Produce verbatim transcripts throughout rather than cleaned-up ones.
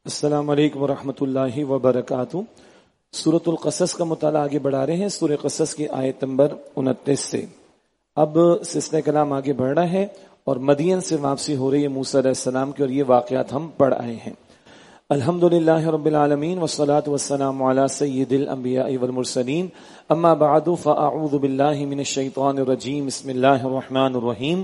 السلام علیکم ورحمۃ اللہ وبرکاتہ۔ سورۃ القصص کا مطالعہ آگے بڑھا رہے ہیں، سورۃ قصص کی آیت نمبر انتیس سے۔ اب سلسلہ کلام آگے بڑھ رہا ہے اور مدین سے واپسی ہو رہی ہے موسیٰ علیہ السلام کی، اور یہ واقعات ہم پڑھ آئے ہیں۔ الحمدللہ رب العالمین والصلاة والسلام علی سید الانبیاء والمرسلین، اما بعد فاعوذ باللہ من الشیطان الرجیم، بسم اللہ الرحمن الرحیم۔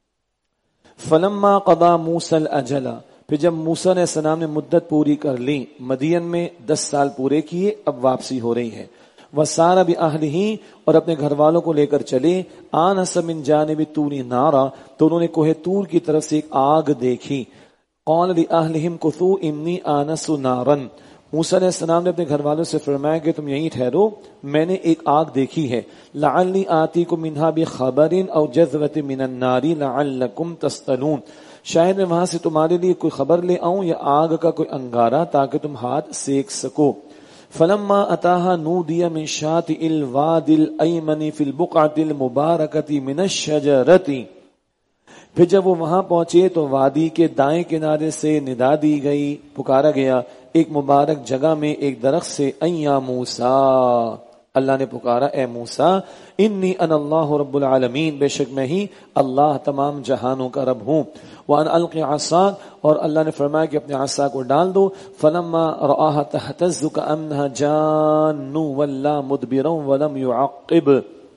فلما قضى موسیٰ الاجل، پھر جب موسیٰ علیہ السلام نے مدت پوری کر لی، مدین میں دس سال پورے کیے، اب واپسی ہو رہی ہے۔ وَسَارَ بِأَهْلِهِ، اور اپنے گھر والوں کو لے کر چلے۔ آنَسَ مِن جانب طور نارا، تو انہوں نے کوہ طور کی طرف سے ایک آگ دیکھی۔ قَالَ لِأَهْلِهِمْ كُثُوا إِنِّي آنَسُ نَارًا، موسیٰ علیہ السلام نے اپنے گھر والوں سے فرمایا کہ تم یہیں ٹھہرو، میں نے ایک آگ دیکھی ہے۔ لَعَلِّي آتِيكُم مِنْهَا بِخَبَرٍ أَوْ جَذْوَةٍ مِنَ النَّارِ لَعَلَّكُمْ تَصْطَلُونَ، شاید میں وہاں سے تمہارے لیے کوئی خبر لے آؤں یا آگ کا کوئی انگارہ تاکہ تم ہاتھ سیک سکو۔ فلما اتاها نودي من شاطئ الوادي الايمن في البقعة المباركة من الشجرة، پھر جب وہ وہاں پہنچے تو وادی کے دائیں کنارے سے ندا دی گئی، پکارا گیا ایک مبارک جگہ میں ایک درخت سے، ایا موسیٰ، اللہ نے پکارا اے موسیٰ، انی انا اللہ رب العالمین، بے شک میں ہی اللہ تمام جہانوں کا رب ہوں۔ وان الق عصاک، اور اللہ نے فرمایا کہ اپنے عصا کو ڈال دو۔ فلما رآها تهتز كأنها جان ولا مدبرا ولم يعقب،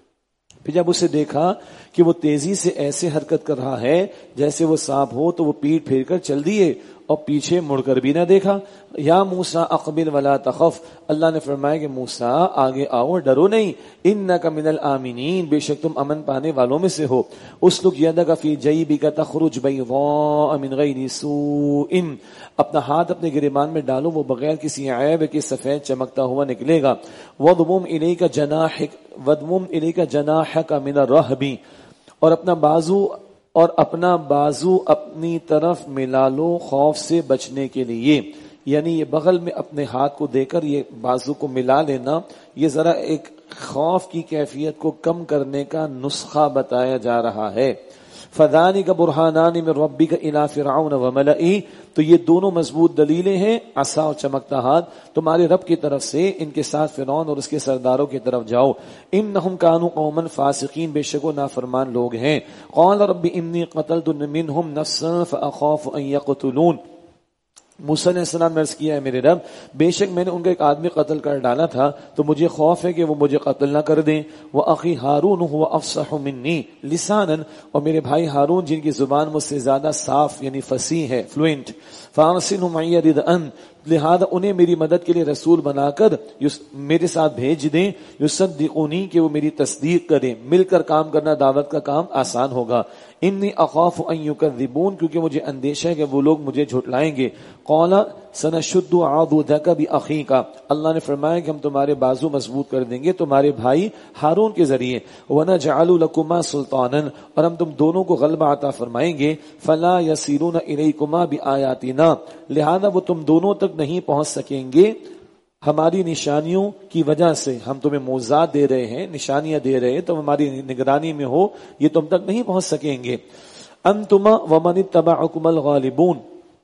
پھر جب اسے دیکھا کہ وہ تیزی سے ایسے حرکت کر رہا ہے جیسے وہ سانپ ہو، تو وہ پیٹ پھیر کر چل دیے اور پیچھے مڑ کر بھی نہ دیکھا۔ یا موسیٰ اقبل ولا تخف، اللہ نے فرمایا کہ موسیٰ آگے آؤ، ڈرو نہیں۔ انک من الآمنین، بے شک تم امن پانے والوں میں سے ہو۔ اسلک یدک فی جیبک تخرج بیضاء من غیر سوء، اپنا ہاتھ اپنے گریبان میں ڈالو، وہ بغیر کسی عیب کے سفید چمکتا ہوا نکلے گا۔ وضمم الیک جناحک وضمم الیک جناحک من الرہب، اور اپنا بازو اور اپنا بازو اپنی طرف ملا لو خوف سے بچنے کے لیے، یعنی یہ بغل میں اپنے ہاتھ کو دے کر یہ بازو کو ملا لینا، یہ ذرا ایک خوف کی کیفیت کو کم کرنے کا نسخہ بتایا جا رہا ہے۔ فَذَلِكَ بُرْهَانَانِ مِن رَبِّكَ إِلَىٰ فِرْعَوْنَ وَمَلَئِهِ، تو یہ دونوں مضبوط دلیلیں ہیں، عصا اور چمکتا ہاتھ، تمہارے رب کی طرف سے، ان کے ساتھ فرعون اور اس کے سرداروں کی طرف جاؤ۔ إِنَّهُمْ كَانُوا قَوْمًا فَاسِقِينَ، بے شک وہ نافرمان لوگ ہیں۔ قَالَ رَبِّ إِنِّي قَتَلْتُ مِنْهُمْ نَفْسًا فَأَخَافُ أَن يَقْتُلُونِ، موسیٰ علیہ السلام نے عرض کیا ہے میرے رب، بے شک میں نے ان کا ایک آدمی قتل کر ڈالا تھا، تو مجھے خوف ہے کہ وہ مجھے قتل نہ کر دیں۔ وَأَخِي هَارُونُ هُوَ أَفْصَحُ مِنِّي لِسَانًا، اور میرے بھائی ہارون جن کی زبان مجھ سے زیادہ صاف یعنی فصیح ہے، فلوئنٹ۔ فَأَرْسِلْهُ مَعِيَ رِدْءًا، لہذا انہیں میری مدد کے لیے رسول بنا کر میرے ساتھ بھیج دیں، یصدقونی، کہ وہ میری تصدیق کریں، مل کر کام کرنا دعوت کا کام آسان ہوگا۔ انی اخاف ان یکذبون، کیونکہ مجھے اندیشہ ہے کہ وہ لوگ مجھے جھٹلائیں گے۔ قال سنشد عضدک باخیک، اللہ نے فرمایا کہ ہم تمہارے بازو مضبوط کر دیں گے تمہارے بھائی ہارون کے ذریعے۔ ونجعل لکما سلطانا، اور ہم تم دونوں کو غلبہ عطا فرمائیں گے۔ فلا یسیرون الیکما بآیاتنا، لہذا وہ تم دونوں تک نہیں پہنچ سکیں گے ہماری نشانیوں کی وجہ سے، ہم تمہیں معجزات دے رہے ہیں، نشانیاں دے رہے ہیں، تم ہماری نگرانی میں ہو، یہ تم تک نہیں پہنچ سکیں گے۔ انتما ومن اتبعکم الغالبون،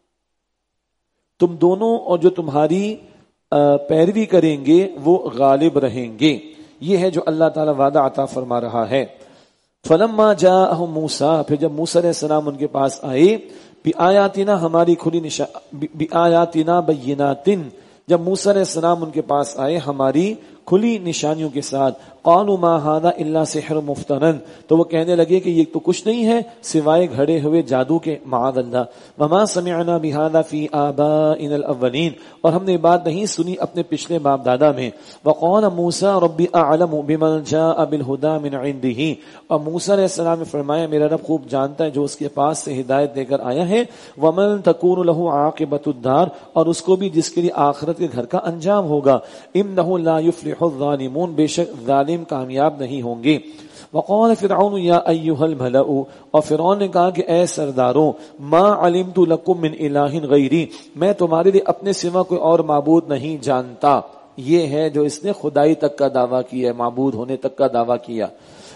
تم دونوں اور جو تمہاری پیروی کریں گے وہ غالب رہیں گے، یہ ہے جو اللہ تعالی وعدہ عطا فرما رہا ہے۔ فلما جاءہم موسیٰ، پھر جب موسیٰ علیہ السلام ان کے پاس آئے، بآیاتنا، ہماری کھلی نشان بآیاتنا بینات، جب موسیٰ علیہ السلام ان کے پاس آئے ہماری کھلی نشانیوں کے ساتھ، قالوا ما هذا الا سحر مفترن، تو وہ کہنے لگے کہ یہ تو کچھ نہیں ہے سوائے گھڑے ہوئے جادو کے، معاذ اللہ۔ وما سمعنا بهذا في آبائنا الاولین، اور ہم نے بات نہیں سنی اپنے پچھلے باپ دادا میں۔ وقال موسیٰ ربی اعلم بمن جاء بالهدى من عنده، اور موسیٰ علیہ السلام نے فرمایا میرا رب خوب جانتا ہے جو اس کے پاس سے ہدایت دے کر آیا ہے۔ ومن تكون له عاقبۃ الدار، اور اس کو بھی جس کے لیے آخرت کے گھر کا انجام ہوگا۔ انه لا يفلح الظالمون، بے شک ظالم کامیاب نہیں ہوں گے۔ وقال فرعون یا ایھا الملأ، اور فرعون نے کہا کہ اے سرداروں، ما علمت لکم من الہ غیری، میں تمہارے لیے اپنے سوا کوئی اور معبود نہیں جانتا۔ یہ ہے جو اس نے خدائی تک کا دعویٰ کیا ہے، معبود ہونے تک کا دعویٰ کیا۔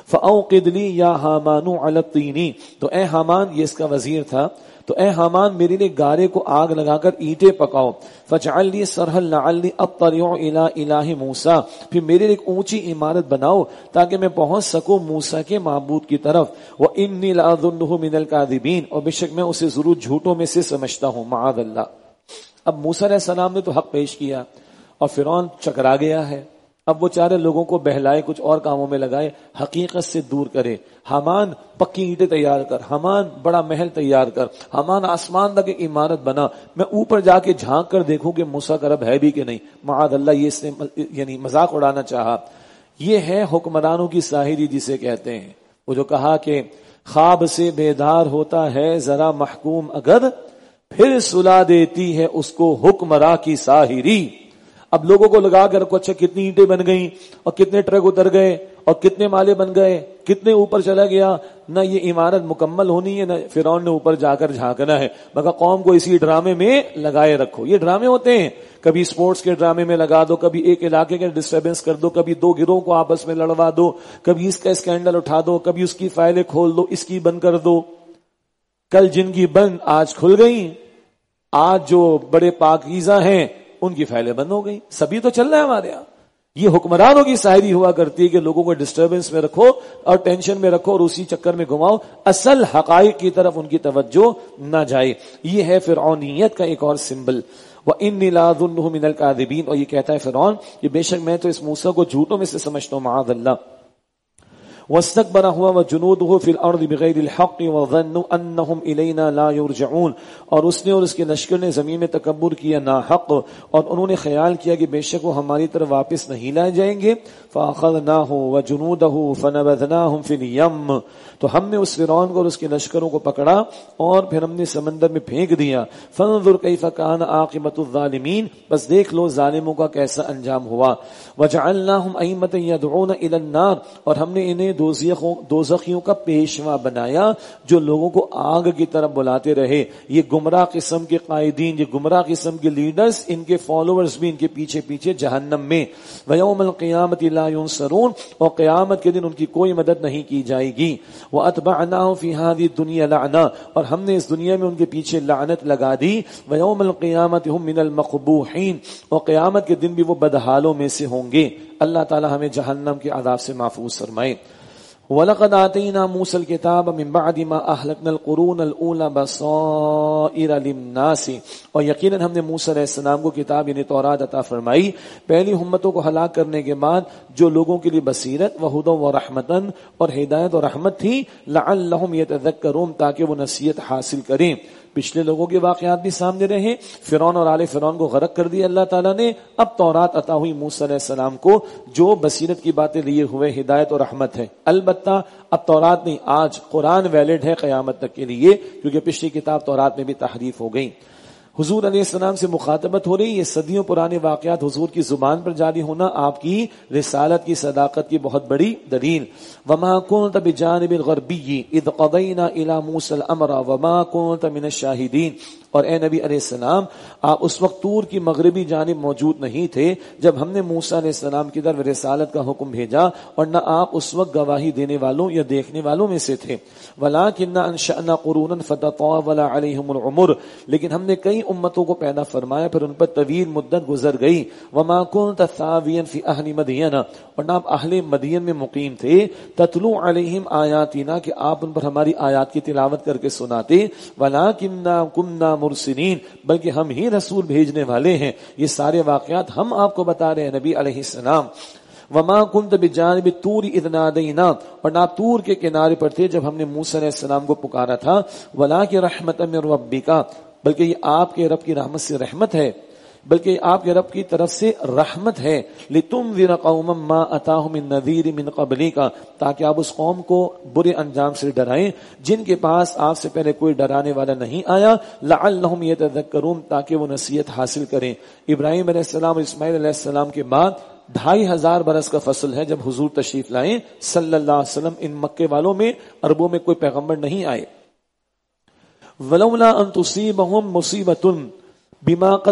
فاوقد لی یا حامان علی الطین، تو اے حامان، یہ اس کا وزیر تھا، تو اے حامان میرے لیے گارے کو آگ لگا کر اینٹیں پکاؤ، فجعل لی صرحا لعلی اطلع الی الہ موسیٰ، پھر میرے لیے ایک اونچی عمارت بناؤ تاکہ میں پہنچ سکوں موسیٰ کے معبود کی طرف، وانی لاظنہ من الکاذبین، اور بے شک میں اسے ضرور جھوٹوں میں سے سمجھتا ہوں، معاذ اللہ۔ اب موسیٰ علیہ السلام نے تو حق پیش کیا اور فرعون چکرا گیا ہے، اب وہ چارے لوگوں کو بہلائے، کچھ اور کاموں میں لگائے، حقیقت سے دور کرے۔ حامان پکی اینٹیں تیار کر، حامان بڑا محل تیار کر، حامان آسمان تک ایک عمارت بنا، میں اوپر جا کے جھانک کر دیکھوں کہ موسیٰ کا رب ہے بھی کہ نہیں، معاذ اللہ، یہ اس نے یعنی مذاق اڑانا چاہا۔ یہ ہے حکمرانوں کی ساحری جسے کہتے ہیں، وہ جو کہا کہ خواب سے بیدار ہوتا ہے ذرا محکوم اگر، پھر سلا دیتی ہے اس کو حکمراں کی ساحری۔ اب لوگوں کو لگا کر رکھو، اچھا کتنی اینٹیں بن گئیں اور کتنے ٹرک اتر گئے اور کتنے مالے بن گئے، کتنے اوپر چلا گیا، نہ یہ عمارت مکمل ہونی ہے، نہ فرعون نے اوپر جا کر جھانکنا ہے، مگر قوم کو اسی ڈرامے میں لگائے رکھو۔ یہ ڈرامے ہوتے ہیں، کبھی سپورٹس کے ڈرامے میں لگا دو، کبھی ایک علاقے کے ڈسٹربنس کر دو، کبھی دو گروہوں کو آپس میں لڑوا دو، کبھی اس کا اسکینڈل اٹھا دو، کبھی اس کی فائلیں کھول دو، اس کی بند کر دو۔ کل جن کی بند آج کھل گئی، آج جو بڑے پاکیزہ ہیں ان کی فائلیں بند ہو گئی، سبھی تو چل رہا ہے ہمارے یہاں۔ یہ حکمرانوں کی شاعری ہوا کرتی ہے کہ لوگوں کو ڈسٹربنس میں رکھو اور ٹینشن میں رکھو اور اسی چکر میں گھماؤ، اصل حقائق کی طرف ان کی توجہ نہ جائے۔ یہ ہے فرعونیت کا ایک اور سمبل۔ وَإِنِّي لَأَظُنُّهُ مِنَ الْكَاذِبِينَ، اور یہ کہتا ہے فرعون کہ بے شک میں تو اس موسیٰ کو جھوٹوں میں سے سمجھتا ہوں، معاذ اللہ۔ واستكبر هو وجنوده في الارض بغير الحق وظنوا انهم الينا لا يرجعون، اور اس نے اور اس کے لشکر نے زمین میں تکبر کیا ناحق، اور انہوں نے خیال کیا کہ بے شک وہ ہماری طرف واپس نہیں لائے جائیں گے۔ فاخذناه وجنوده فنبذناهم في اليم، تو ہم نے اس فرعون کو اور اس کے لشکروں کو پکڑا اور پھر ہم نے سمندر میں پھینک دیا۔ فانظر کیف کان عاقبۃ الظالمین، بس دیکھ لو ظالموں کا کیسا انجام ہوا۔ وجعلناهم ائمة يدعون الى النار، اور ہم نے انہیں دوزخیوں کا پیشوا بنایا جو لوگوں کو آگ کی طرف بلاتے رہے۔ یہ گمراہ قسم کے قائدین، یہ گمراہ قسم کے لیڈرز، ان کے فالوورز بھی ان کے پیچھے پیچھے جہنم میں۔ وَيَوْمَ الْقِيَامَةِ لَا يُنصَرُونَ، اور قیامت کے دن ان کی کوئی مدد نہیں کی جائے گی۔ وَأَتْبَعْنَاهُمْ فِي هَذِهِ الدُّنْيَا لَعْنَةً، اور ہم نے اس دنیا میں ان کے پیچھے لعنت لگا دی۔ وَيَوْمَ الْقِيَامَةِ هُمْ مِنَ الْمَقْبُوحِينَ، اور قیامت کے دن بھی وہ بدحالوں میں سے ہوں گے۔ اللہ تعالی ہمیں جہنم کے عذاب سے محفوظ فرمائے۔ وَلَقَدْ آتَيْنَا مُوسَى الْكِتَابَ مِنْ بَعْدِ مَا أَهْلَكْنَا الْقُرُونَ الْأُولَى بَصَائِرَ لِلنَّاسِ، اور یقیناً ہم نے موسیٰ علیہ السلام کو کتاب یعنی تورات عطا فرمائی پہلی امتوں کو ہلاک کرنے کے بعد، جو لوگوں کے لیے بصیرت وہدی ورحمتن اور ہدایت اور رحمت تھی، لعلہم یتذکرون، تاکہ وہ نصیحت حاصل کریں۔ پچھلے لوگوں کے واقعات بھی سامنے رہے، فرعون اور آل فرعون کو غرق کر دیا اللہ تعالیٰ نے۔ اب تورات عطا ہوئی موسیٰ علیہ السلام کو جو بصیرت کی باتیں لیے ہوئے ہدایت اور رحمت ہے۔ البتہ اب تورات نہیں، آج قرآن ویلڈ ہے قیامت تک کے لیے، کیونکہ پچھلی کتاب تورات میں بھی تحریف ہو گئی۔ حضور علیہ السلام سے مخاطبت ہو رہی، یہ صدیوں پرانے واقعات حضور کی زبان پر جاری ہونا آپ کی رسالت کی صداقت کی بہت بڑی دلیل۔ وما كنت بجانب الغربی اذ قضینا الى موسى الامر وما كنت من الشاہدین، اور اے نبی علیہ السلام آپ اس وقت طور کی مغربی جانب موجود نہیں تھے جب ہم نے موسیٰ علیہ السلام کی طرف رسالت کا حکم بھیجا، اور نہ آپ اس وقت گواہی دینے والوں یا دیکھنے والوں میں سے تھے۔ ولكننا انشأنا قرونا فتطاول عليهم العمر، لیکن ہم نے کئی امتوں کو پیدا فرمایا پھر ان پر طویل مدت گزر گئی۔ وما كنت ثاويا في اهل مدين، اور نہ آپ اہل مدین میں مقیم تھے۔ تتلو علیہم آیاتنا، کہ آپ ان پر ہماری آیات کی تلاوت کر کے سناتے۔ ولكننا كنا مرسلین، بلکہ ہم ہی رسول بھیجنے والے ہیں۔ یہ سارے واقعات ہم آپ کو بتا رہے ہیں نبی علیہ السلام۔ وما كنت بجانب الطور اذ نادینا، اور نہ طور کے کنارے پر تھے جب ہم نے موسیٰ علیہ السلام کو پکارا تھا۔ ولکن رحمت من ربک، بلکہ یہ آپ کے رب کی رحمت سے رحمت ہے، بلکہ آپ کے رب کی طرف سے رحمت ہے۔ لتنذر قوما ما اتاهم من نذیر من قبلک، تاکہ آپ اس قوم کو برے انجام سے ڈرائیں جن کے پاس آپ سے پہلے کوئی ڈرانے والا نہیں آیا۔ لعلهم یتذکرون، تاکہ وہ نصیحت حاصل کریں۔ ابراہیم علیہ السلام اور اسماعیل علیہ السلام کے بعد ڈھائی ہزار برس کا فصل ہے جب حضور تشریف لائیں صلی اللہ علیہ وسلم۔ ان مکے والوں میں عربوں میں کوئی پیغمبر نہیں آئے۔ ولولا ان تصیبهم مصیبۃ بما قد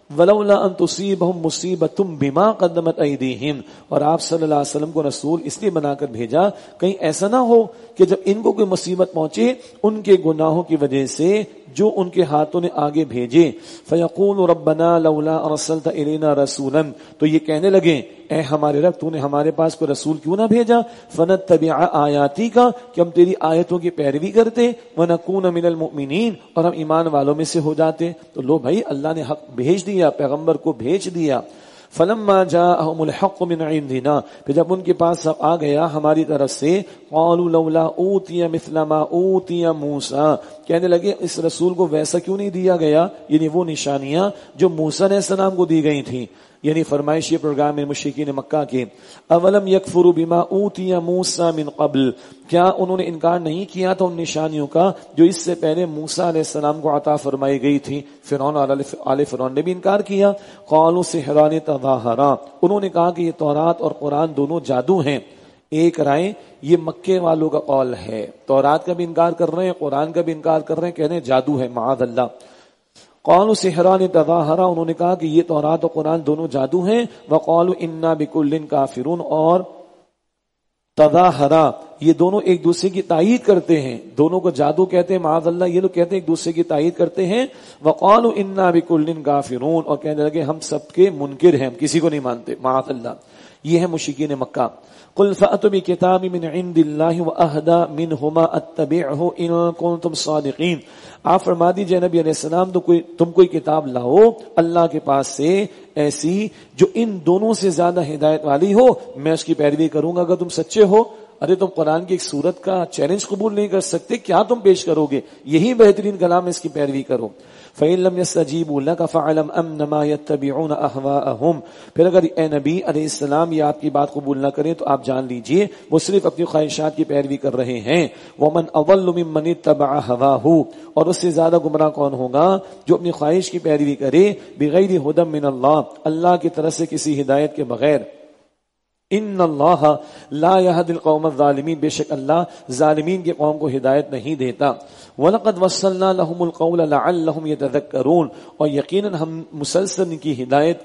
ولولا ان تصیبہم مصیبۃ بما قدمت ایدیہم، اور آپ صلی اللہ علیہ وسلم کو رسول اس لیے بنا کر بھیجا کہیں ایسا نہ ہو کہ جب ان کو کوئی مصیبت پہنچے ان کے گناہوں کی وجہ سے جو ان کے ہاتھوں نے آگے بھیجے، فیقول ربنا لولا ارسلت الینا رسولا، تو یہ کہنے لگے اے ہمارے رب تو نے ہمارے پاس کوئی رسول کیوں نہ بھیجا، فنتبع آیاتی کا، کہ ہم تیری آیتوں کی پیروی کرتے، ونکون من المؤمنین، اور ہم ایمان والوں میں سے ہو جاتے۔ تو لو بھائی اللہ نے حق بھیج دیا، پیغمبر کو بھیج دیا۔ فلما جاءهم الحق من عندنا، پھر جب ان کے پاس سب آ گیا ہماری طرف سے، قالوا لولا اوتی مثل ما اوتی موسیٰ، کہنے لگے اس رسول کو ویسا کیوں نہیں دیا گیا، یعنی وہ نشانیاں جو موسیٰ علیہ السلام کو دی گئی تھیں، یعنی فرمائش یہ پروگرام میں مشرکین مکہ کے، اولم یکفروا بما اوتی موسیٰ من قبل، کیا انہوں نے انکار نہیں کیا تھا ان نشانیوں کا جو اس سے پہلے موسیٰ علیہ السلام کو عطا فرمائی گئی تھی۔ فرعون اور آل فرعون نے بھی انکار کیا۔ قالوا سحران تظاہرا، انہوں نے کہا کہ یہ تورات اور قرآن دونوں جادو ہیں۔ ایک رائے یہ مکے والوں کا قول ہے، تورات کا بھی انکار کر رہے ہیں، قرآن کا بھی انکار کر رہے ہیں، کہہ رہے ہیں جادو ہے، معاذ اللہ۔ قالوا سحران تظاہرا، انہوں نے کہا کہ یہ تورات اور قرآن دونوں جادو ہیں۔ وقالوا انا بکل کافرون، اور تظاہرا یہ دونوں ایک دوسرے کی تائید کرتے ہیں، دونوں کو جادو کہتے ہیں، معاذ اللہ، یہ لوگ کہتے ہیں ایک دوسرے کی تائید کرتے ہیں۔ وقالوا انا بکل کافرون، اور کہنے لگے ہم سب کے منکر ہیں، ہم کسی کو نہیں مانتے، معاذ اللہ۔ یہ ہے مشرکین مکہ۔ قل فأتوا بکتاب من عند اللہ واہدی منہما اتبعہ ان کنتم صادقین، آپ فرما دیجئے نبی علیہ السلام تو کوئی تم کوئی کتاب لاؤ اللہ کے پاس سے ایسی جو ان دونوں سے زیادہ ہدایت والی ہو، میں اس کی پیروی کروں گا اگر تم سچے ہو۔ ارے تم قرآن کی ایک سورت کا چیلنج قبول نہیں کر سکتے، کیا تم پیش کرو گے؟ یہی بہترین کلام ہے، اس کی پیروی کرو۔ فَإِن لَمْ يَسْتَجِيبُوا لَكَ فَاعْلَمْ أَنَّمَا يَتَّبِعُونَ أَهْوَاءَهُمْ، پھر اگر اے نبی علیہ السلام یہ آپ کی بات قبول نہ کریں تو آپ جان لیجئے وہ صرف اپنی خواہشات کی پیروی کر رہے ہیں۔ وَمَنْ أَضَلُّ مِمَّنِ اتَّبَعَ هَوَاهُ، اور اس سے زیادہ گمراہ کون ہوگا جو اپنی خواہش کی پیروی کرے، بغیر ہدی من اللہ، اللہ کی طرف سے کسی ہدایت کے بغیر۔ ان اللہ لا يهدي القوم الظالمین، بے شک اللہ ظالمین کے قوم کو ہدایت نہیں دیتا۔ وَلَقَدْ وَصَّلْنَا لَهُمُ الْقَوْلَ لَعَلَّهُمْ يَتَذَكَّرُونَ، اور یقیناً ہم مسلسل ان کی ہدایت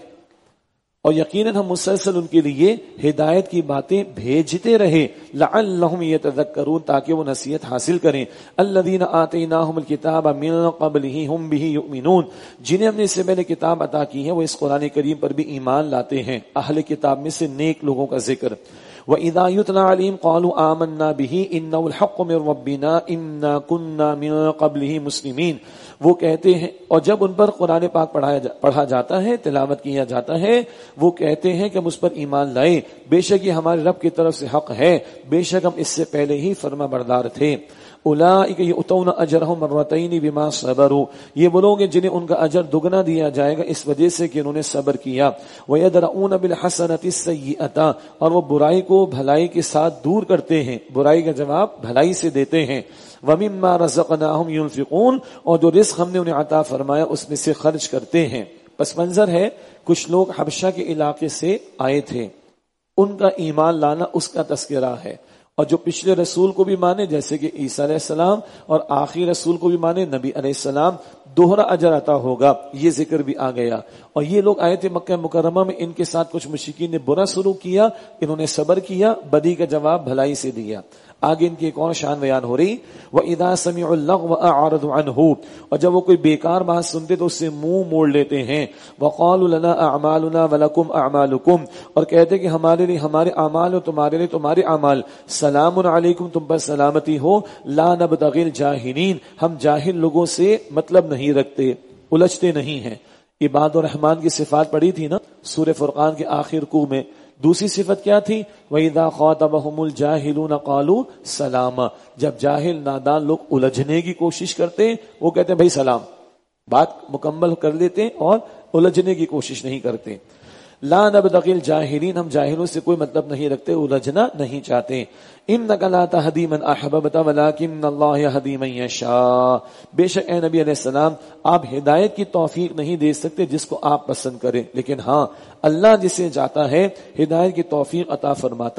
اور یقیناً ہم مسلسل ان کے لیے ہدایت کی باتیں بھیجتے رہے، لعلہم یتذکرون، تاکہ وہ نصیحت حاصل کریں۔ الذین آتیناہم الکتاب من قبلہ ہم بہ یؤمنون، جنہیں ہم نے اس سے پہلے کتاب عطا کی ہے وہ اس قرآن کریم پر بھی ایمان لاتے ہیں۔ اہل کتاب میں سے نیک لوگوں کا ذکر۔ وَإِذَا يُتْلَىٰ عَلَيْهِمْ قَالُوا آمَنَّا بِهِ إِنَّهُ الْحَقُّ مِن رَّبِّنَا إِنَّا كُنَّا مِن قَبْلِهِ مُسْلِمِينَ، وہ کہتے ہیں، اور جب ان پر قرآن پاک پڑھایا جا پڑھا جاتا ہے، تلاوت کیا جاتا ہے، وہ کہتے ہیں کہ ہم اس پر ایمان لائے، بے شک یہ ہمارے رب کی طرف سے حق ہے، بے شک ہم اس سے پہلے ہی فرما بردار تھے۔ اولئک یؤتون اجرهم مرتین بما صبروا، یہ وہ لوگ ہیں جنہیں ان کا اجر دگنا دیا جائے گا اس وجہ سے کہ انہوں نے صبر کیا۔ ویدرؤون بالحسنۃ السیئۃ، اور وہ برائی کو بھلائی کے ساتھ دور کرتے ہیں، برائی کا جواب بھلائی سے دیتے ہیں۔ ومما رزقناہم ينفقون، اور جو رزق ہم نے انہیں عطا فرمایا اس میں سے خرچ کرتے ہیں۔ پس منظر ہے کچھ لوگ حبشہ کے علاقے سے آئے تھے، ان کا ایمان لانا اس کا تذکرہ ہے، اور جو پچھلے رسول کو بھی مانے جیسے کہ عیسیٰ علیہ السلام، اور آخری رسول کو بھی مانے نبی علیہ السلام، دوہرا اجر عطا ہوگا، یہ ذکر بھی آ گیا۔ اور یہ لوگ آئے تھے مکہ مکرمہ میں، ان کے ساتھ کچھ مشرکین نے برا سلوک کیا، انہوں نے صبر کیا، بدی کا جواب بھلائی سے دیا۔ آگے ان کی ایک اور شان بیان ہو رہی، وَإِذَا سَمِعُوا اللَّغْوَ أَعْرَضُوا عَنْهُ، اور جب وہ کوئی بیکار بات سنتے تو اس سے منہ موڑ لیتے ہیں۔ وَقَالُوا لَنَا أَعْمَالُنَا وَلَكُمْ أَعْمَالُكُمْ، اور کہتے کہ ہمارے لیے ہمارے اعمال اور تمہارے لیے تمہارے اعمال۔ سلام علیکم، تم پر سلامتی ہو۔ لا نبتغی الجاہلین، ہم جاہل لوگوں سے مطلب نہیں رکھتے، الجھتے نہیں ہیں۔ عباد الرحمن کی صفات پڑھی تھی نا سورہ فرقان کے آخر رکوع میں۔ دوسری صفت کیا تھی؟ وَإِذَا خَاطَبَهُمُ الْجَاهِلُونَ قَالُوا سَلَامًا، جب جاہل نادان لوگ الجھنے کی کوشش کرتے وہ کہتے ہیں بھائی سلام، بات مکمل کر لیتے اور الجھنے کی کوشش نہیں کرتے۔ لا نبتغی الجاہلین، ہم جاہلوں سے کوئی مطلب نہیں رکھتے، الجھنا نہیں چاہتے۔ انک لا تہدی من احببت ولکن اللہ یہدی من یشاء، بے شک اے نبی علیہ السلام آپ ہدایت کی توفیق نہیں دے سکتے جس کو آپ پسند کریں، لیکن ہاں اللہ جسے چاہتا ہے ہدایت کی توفیق عطا فرماتا ہے۔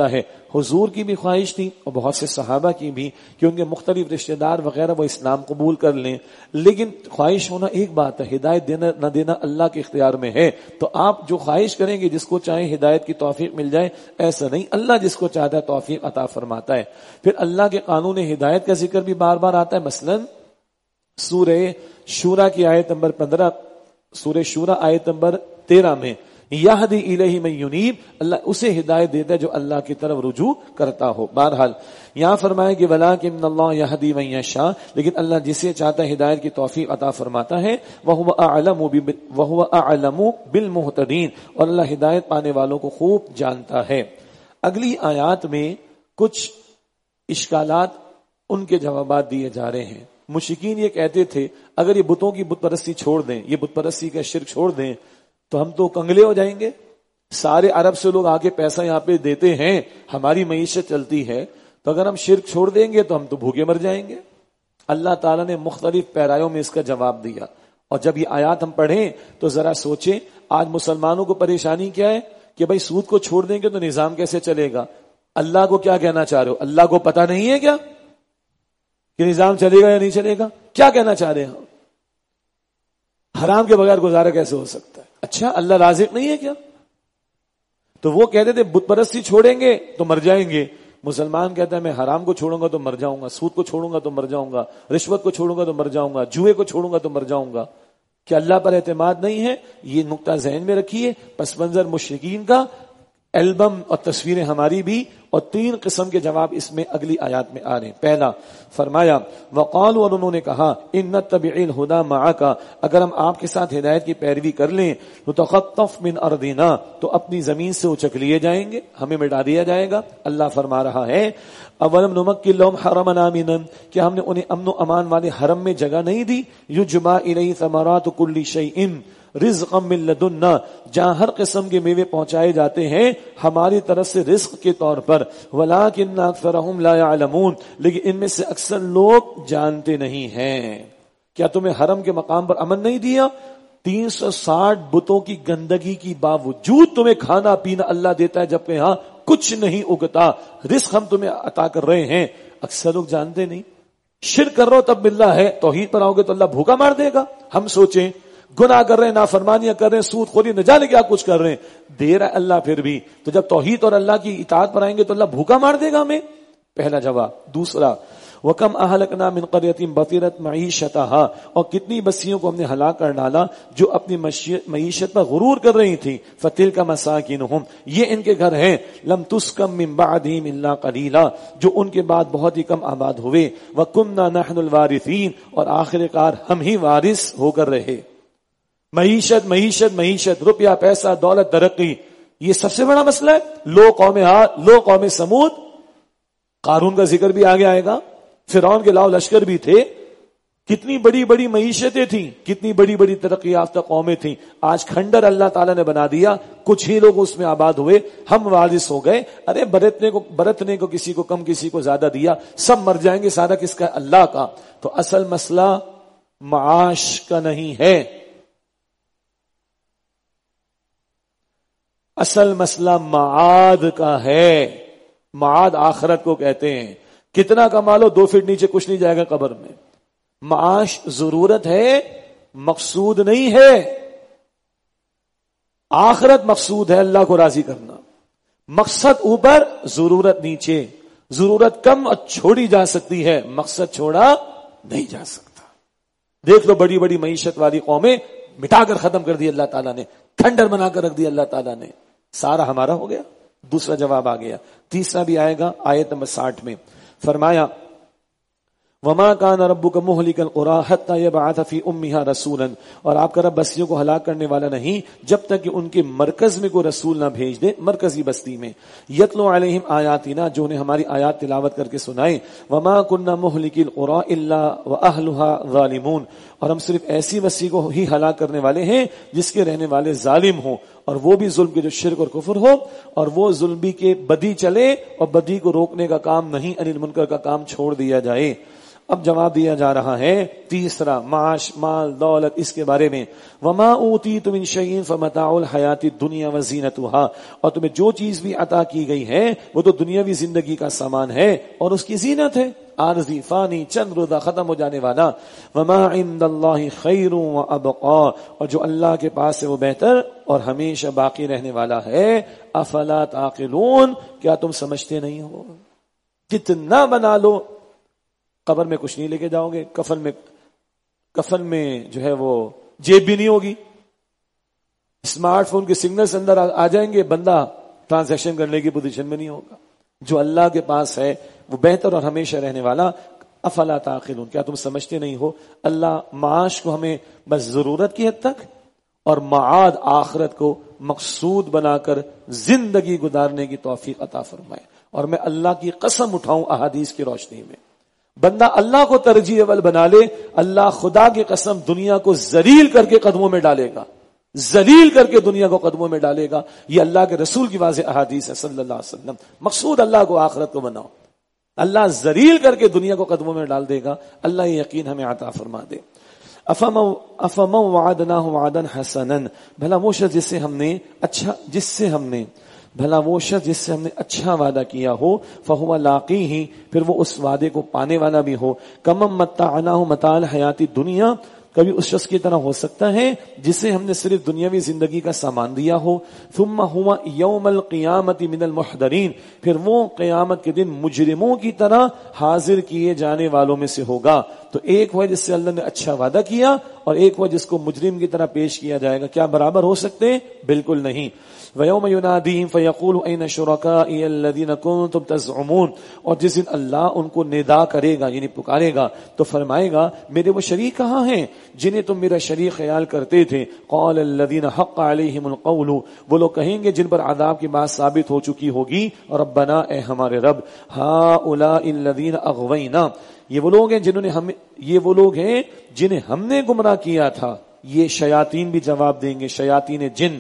حضور کی بھی خواہش تھی اور بہت سے صحابہ کی بھی کہ ان کے مختلف رشتہ دار وغیرہ وہ اسلام قبول کر لیں، لیکن خواہش ہونا ایک بات ہے، ہدایت دینا نہ دینا اللہ کے اختیار میں ہے. تو آپ جو خواہش کریں گے جس کو چاہیں ہدایت کی توفیق مل جائے، ایسا نہیں، اللہ جس کو چاہتا ہے توفیق عطا فرماتا ہے. پھر اللہ کے قانون ہدایت کا ذکر بھی بار بار آتا ہے. مثلا سورہ شورا کی آیت نمبر پندرہ، سورہ شورا آیت نمبر تیرہ میں یہدی الیہ من ینیب، اللہ اسے ہدایت دیتا ہے جو اللہ کی طرف رجوع کرتا ہو. بہرحال یہاں فرمایا کہ ولکن اللہ یہدی من یشاء، لیکن اللہ جسے چاہتا ہے ہدایت کی توفیق عطا فرماتا ہے. وہو اعلم وہو اعلم بالمہتدین، اور اللہ ہدایت پانے والوں کو خوب جانتا ہے. اگلی آیات میں کچھ اشکالات ان کے جوابات دیے جا رہے ہیں. مشرکین یہ کہتے تھے اگر یہ بتوں کی بت پرستی چھوڑ دیں، یہ بت پرستی کا شرک چھوڑ دیں تو ہم تو کنگلے ہو جائیں گے. سارے عرب سے لوگ آگے پیسہ یہاں پہ دیتے ہیں، ہماری معیشت چلتی ہے، تو اگر ہم شرک چھوڑ دیں گے تو ہم تو بھوکے مر جائیں گے. اللہ تعالیٰ نے مختلف پیرایوں میں اس کا جواب دیا. اور جب یہ آیات ہم پڑھیں تو ذرا سوچیں، آج مسلمانوں کو پریشانی کیا ہے کہ بھائی سود کو چھوڑ دیں گے تو نظام کیسے چلے گا. اللہ کو کیا کہنا چاہ رہے ہو؟ اللہ کو پتہ نہیں ہے کیا کہ نظام چلے گا یا نہیں چلے گا؟ کیا کہنا چاہ رہے ہیں؟ حرام کے بغیر گزارا کیسے ہو سکتا ہے؟ اچھا اللہ رازق نہیں ہے کیا؟ تو وہ کہتے تھے بت پرستی چھوڑیں گے تو مر جائیں گے. مسلمان کہتا ہے میں حرام کو چھوڑوں گا تو مر جاؤں گا، سود کو چھوڑوں گا تو مر جاؤں گا، رشوت کو چھوڑوں گا تو مر جاؤں گا، جوئے کو چھوڑوں گا تو مر جاؤں گا. کیا اللہ پر اعتماد نہیں ہے؟ یہ نقطہ ذہن میں رکھیے. پس منظر مشرکین کا، البم اور تصویریں ہماری بھی، اور تین قسم کے جواب اس میں اگلی آیات میں آ رہے ہیں. پہلا فرمایا وقالوا، اور انہوں نے کہا ان نتبع الہدی معک، اگر ہم آپ کے ساتھ ہدایت کی پیروی کر لیں نتخطف من ارضنا، تو اپنی زمین سے اچک لیے جائیں گے، ہمیں مٹا دیا جائے گا. اللہ فرما رہا ہے اولم نمکن لهم حرما آمنا، کہ ہم نے انہیں امن و امان والے حرم میں جگہ نہیں دی، یجمع الیہ ثمرات کل شیء رزقا من لدنا، جہاں ہر قسم کے میوے پہنچائے جاتے ہیں ہماری طرف سے رزق کے طور پر. ولکن اکثرهم لا يعلمون، لیکن ان میں سے اکثر لوگ جانتے نہیں ہیں. کیا تمہیں حرم کے مقام پر امن نہیں دیا؟ تین سو ساٹھ بتوں کی گندگی کی باوجود تمہیں کھانا پینا اللہ دیتا ہے، جبکہ ہاں کچھ نہیں اگتا. رزق ہم تمہیں عطا کر رہے ہیں، اکثر لوگ جانتے نہیں. شرک کر رہے ہو تب مل رہا ہے، توحید پر آؤ گے تو اللہ بھوکا مار دے گا. ہم سوچیں گناہ کر رہے ہیں، نافرمانیاں کر رہے ہیں، سود خوری نہ جانے کیا کچھ کر رہے ہیں، دے رہا ہے اللہ پھر بھی. تو جب توحید اور اللہ کی اطاعت پر آئیں گے تو اللہ بھوکا مار دے گا ہمیں. پہلا جواب. دوسرا وَكَمْ أَهْلَكْنَا مِنْ قَرْيَةٍ بَطِرَتْ مَعِيشَتَهَا، اور کتنی بستیوں کو ہم نے ہلاک کر ڈالا جو اپنی معیشت پر غرور کر رہی تھی. فَتِلْكَ مَسَاكِنُهُمْ، یہ ان کے گھر ہیں. لَمْ تُسْكَنْ مِنْ بَعْدِهِمْ إِلَّا قَلِيلًا، جو ان کے بعد بہت ہی کم آباد ہوئے. وَكُنَّا نَحْنُ الْوَارِثِينَ، اور آخر کار ہم ہی وارث ہو کر رہے. معیشت معیشت معیشت، روپیہ پیسہ دولت ترقی، یہ سب سے بڑا مسئلہ ہے. لو قوم عاد، لو قوم سمود، قارون کا ذکر بھی آگے آئے گا، فرعون کے لاؤ لشکر بھی تھے. کتنی بڑی بڑی معیشتیں تھیں، کتنی بڑی بڑی ترقی یافتہ قومیں تھیں. آج کھنڈر اللہ تعالیٰ نے بنا دیا، کچھ ہی لوگ اس میں آباد ہوئے، ہم وارث ہو گئے. ارے برتنے کو برتنے کو کسی کو کم کسی کو زیادہ دیا، سب مر جائیں گے. سارا کس کا؟ اللہ کا. تو اصل مسئلہ معاش کا نہیں ہے، اصل مسئلہ معاد کا ہے. معاد آخرت کو کہتے ہیں. کتنا کما لو دو فٹ نیچے کچھ نہیں جائے گا قبر میں. معاش ضرورت ہے، مقصود نہیں ہے. آخرت مقصود ہے، اللہ کو راضی کرنا. مقصد اوپر، ضرورت نیچے. ضرورت کم اور چھوڑی جا سکتی ہے، مقصد چھوڑا نہیں جا سکتا. دیکھ لو بڑی بڑی معیشت والی قومیں مٹا کر ختم کر دی اللہ تعالیٰ نے، کھنڈر بنا کر رکھ دی اللہ تعالیٰ نے. سارا ہمارا ہو گیا. دوسرا جواب آ گیا. تیسرا بھی آئے گا آیت نمبر ساٹھ میں. فرمایا وما كان ربك مهلك القرى حتى يبعث في امها رسولا، اور آپ کا رب بستیوں کو ہلاک کرنے والا نہیں جب تک کہ ان کے مرکز میں کوئی رسول نہ بھیج دے. مرکزی بستی میں یتلو علیہم آیاتنا، جو انہیں ہماری آیات تلاوت کر کے سنائے. وما كنا مهلك القرى الا واهلها ظالمون، اور ہم صرف ایسی بستی کو ہی ہلاک کرنے والے ہیں جس کے رہنے والے ظالم ہوں، اور وہ بھی ظلم کے جو شرک اور کفر ہو، اور وہ ظلم بھی کے بدی چلے اور بدی کو روکنے کا کام نہیں، انل منکر کا کام چھوڑ دیا جائے. اب جواب دیا جا رہا ہے تیسرا، معاش، مال، دولت، اس کے بارے میں، وما اوتیتم من شیء فمتاع الحیات الدنیا وزینتها، اور تمہیں جو چیز بھی عطا کی گئی ہے وہ تو دنیاوی زندگی کا سامان ہے اور اس کی زینت ہے، عارضی، فانی، چند روزہ ختم ہو جانے والا، وما عند اللہ خیر وابقا، اور جو اللہ کے پاس ہے وہ بہتر اور ہمیشہ باقی رہنے والا ہے، افلا تعقلون، کیا تم سمجھتے نہیں ہو؟ جتنا بنا لو قبر میں کچھ نہیں لے کے جاؤ گے، کفن میں کفن میں جو ہے وہ جیب بھی نہیں ہوگی، اسمارٹ فون کے سگنلز اندر آ جائیں گے، بندہ ٹرانزیکشن کرنے کی پوزیشن میں نہیں ہوگا۔ جو اللہ کے پاس ہے وہ بہتر اور ہمیشہ رہنے والا، افلا تعقلون، کیا تم سمجھتے نہیں ہو؟ اللہ معاش کو ہمیں بس ضرورت کی حد تک اور معاد آخرت کو مقصود بنا کر زندگی گزارنے کی توفیق عطا فرمائے۔ اور میں اللہ کی قسم اٹھاؤں احادیث کی روشنی میں، بندہ اللہ کو ترجیح اول بنا لے، اللہ خدا کی قسم دنیا کو ذلیل کر کے قدموں میں ڈالے گا، ذلیل کر کے دنیا کو قدموں میں ڈالے گا۔ یہ اللہ کے رسول کی واضح احادیث ہے صلی اللہ علیہ وسلم۔ مقصود اللہ کو آخرت کو بناؤ، اللہ ذلیل کر کے دنیا کو قدموں میں ڈال دے گا۔ اللہ یہ یقین ہمیں عطا فرما دے۔ افمن وعدناہ وعدا حسنا، بھلا وہ شخص جس سے ہم نے اچھا جس سے ہم نے بھلا وہ شخص جس سے ہم نے اچھا وعدہ کیا ہو، فہو لاقیہ، پھر وہ اس وعدے کو پانے والا بھی ہو، کمم متعناہ متاع الحیات الدنیا، کبھی اس شخص کی طرح ہو سکتا ہے جسے ہم نے صرف دنیاوی زندگی کا سامان دیا ہو، ثم ہوا یوم القیامت من المحضرین، پھر وہ قیامت کے دن مجرموں کی طرح حاضر کیے جانے والوں میں سے ہوگا۔ تو ایک وہ جس سے اللہ نے اچھا وعدہ کیا اور ایک وہ جس کو مجرم کی طرح پیش کیا جائے گا، کیا برابر ہو سکتے؟ بالکل نہیں۔ وَيَوْمَ يُنَادِيهِمْ فَيَقُولُ أَيْنَ شُرَكَائِيَ الَّذِينَ كُنتُمْ تَزْعُمُونَ، اور جس دن اللہ ان کو ندا کرے گا یعنی پکارے گا تو فرمائے گا میرے وہ شریک کہاں ہیں جنہیں تم میرا شریک خیال کرتے تھے؟ قَالَ الَّذِينَ حَقَّ عَلَيْهِمُ الْقَوْلُ، وہ لوگ کہیں گے جن پر عذاب کی بات ثابت ہو چکی ہوگی، ربنا، اے ہمارے رب، هَؤُلَاءِ الَّذِينَ أَغْوَيْنَا، یہ وہ لوگ ہیں جنہوں نے ہم یہ وہ لوگ ہیں جنہیں ہم نے گمراہ کیا تھا۔ یہ شیاطین بھی جواب دیں گے، شیاطین جن،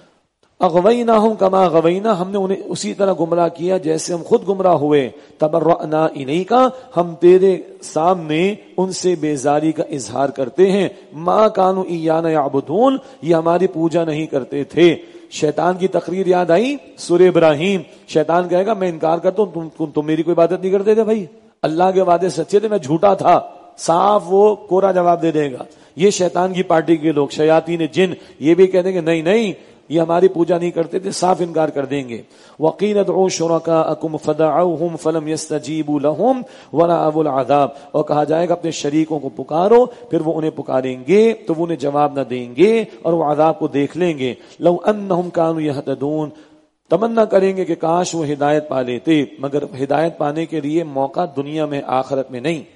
اغویناہم کما غوینا، ہم نے انہیں اسی طرح گمراہ کیا جیسے ہم خود گمراہ ہوئے، تبرأنا الیک، ہم تیرے سامنے ان سے بیزاری کا اظہار کرتے ہیں، ما کانوا ایانا یعبدون، یہ ہماری پوجا نہیں کرتے تھے۔ شیطان کی تقریر یاد آئی سورہ ابراہیم، شیطان کہے گا میں انکار کرتا ہوں، تم تم, تم میری کوئی عبادت نہیں کرتے تھے، بھائی اللہ کے وعدے سچے تھے، میں جھوٹا تھا، صاف وہ کوڑا جواب دے دے گا۔ یہ شیطان کی پارٹی کے لوگ، شیاطین جن، یہ بھی کہہ دیں گے نہیں نہیں یہ ہماری پوجا نہیں کرتے تھے، صاف انکار کر دیں گے۔ وَقِيلَ ادْعُوا شُرَكَاءَكُمْ فَدَعَوْهُمْ فَلَمْ يَسْتَجِيبُوا لَهُمْ وَرَأَوُا الْعَذَابَ، اور کہا جائے گا اپنے شریکوں کو پکارو، پھر وہ انہیں پکاریں گے تو وہ انہیں جواب نہ دیں گے اور وہ عذاب کو دیکھ لیں گے۔ لَوْ أَنَّهُمْ كَانُوا يَهْتَدُونَ، تمنا کریں گے کہ کاش وہ ہدایت پا لیتے، مگر ہدایت پانے کے لیے موقع دنیا میں آخرت میں نہیں۔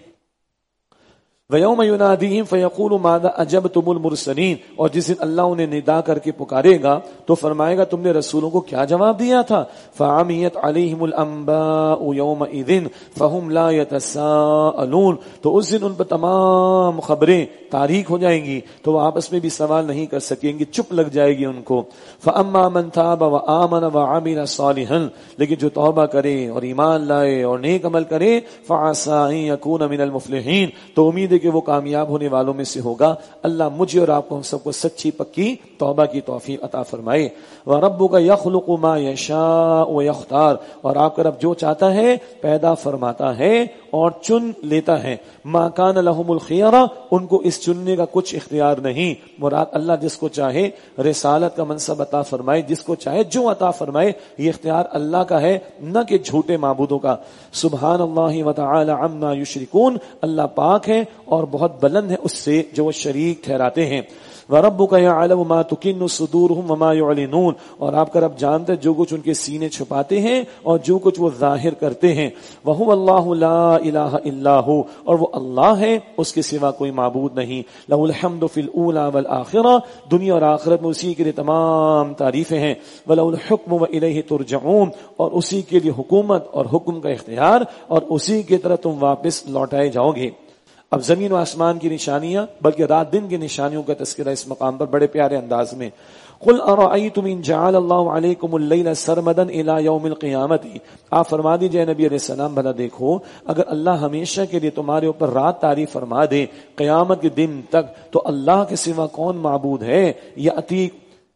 وَيَوْمَ يُنَادِيهِمْ فَيَقُولُ مَاذَا أَجَبْتُمُ الْمُرْسَلِينَ، اور جس دن اللہ انہیں ندا کر کے پکارے گا تو فرمائے گا تم نے رسولوں کو کیا جواب دیا تھا؟ فَعَمِيَتْ عَلَيْهِمُ الْأَنبَاءُ يَوْمَئِذٍ فَهُمْ لَا يَتَسَاءَلُونَ، تو اس دن ان پر تمام خبریں تاریک ہو جائیں گی تو وہ آپس میں بھی سوال نہیں کر سکیں گے، چپ لگ جائے گی ان کو۔ فَأَمَّا مَنْ تَابَ وَآمَنَ وَعَمِلَ صَالِحًا، لیکن جو توبہ کرے اور ایمان لائے اور نیک عمل کرے، فَعَسَىٰ أَن يَكُونَ مِنَ الْمُفْلِحِينَ، تو امید کہ وہ کامیاب ہونے والوں میں سے ہوگا۔ اللہ مجھے اور آپ کو ہم سب کو سچی پکی توبہ کی توفیق عطا فرمائے۔ وَرَبُّكَ يَخْلُقُ مَا يَشَاءُ وَيَخْتَارُ، اور آپ کا رب جو چاہتا ہے پیدا فرماتا ہے اور چن لیتا ہے۔ مَا كَانَ لَهُمُ الْخِيَرَةُ، ان کو اس چننے کا کچھ اختیار نہیں۔ مراد اللہ جس کو چاہے رسالت کا منصب عطا فرمائے، جس کو چاہے جو عطا فرمائے، یہ اختیار اللہ کا ہے، نہ کہ جھوٹے معبودوں کا۔ سبحان اللہ وتعالی عما یشرکون، اللہ پاک ہے اور بہت بلند ہے اس سے جو وہ شریک ٹھہراتے ہیں۔ وَرَبُّكَ يَعْلَمُ مَا تُكِنُّ صُدُورُهُمْ وَمَا يُعْلِنُونَ، اور آپ کا رب جانتا ہے جو کچھ ان کے سینے چھپاتے ہیں اور جو کچھ وہ ظاہر کرتے ہیں۔ وَهُوَ اللَّهُ لَا إِلَٰهَ إِلَّا هُوَ، اور وہ اللہ ہے، اس کے سوا کوئی معبود نہیں۔ لَهُ الْحَمْدُ فِي الْأُولَىٰ وَالْآخِرَةِ، دنیا اور آخرت میں اسی کے لیے تمام تعریفیں ہیں۔ وَلَهُ الْحُكْمُ وَإِلَيْهِ تُرْجَعُونَ، اور اسی کے لیے حکومت اور حکم کا اختیار اور اسی کی طرف تم واپس لوٹائے جاؤ گے۔ اب زمین و آسمان کی نشانیاں بلکہ رات دن کی نشانیوں کا تذکرہ اس مقام پر بڑے پیارے انداز میں. قل ارأیتم ان جعل اللہ علیکم اللیل سرمدا الی یوم القیامت، آپ فرما دیجئے نبی علیہ السلام بھلا دیکھو اگر اللہ ہمیشہ کے لیے تمہارے اوپر رات طاری فرما دے قیامت کے دن تک تو اللہ کے سوا کون معبود ہے؟ یأتی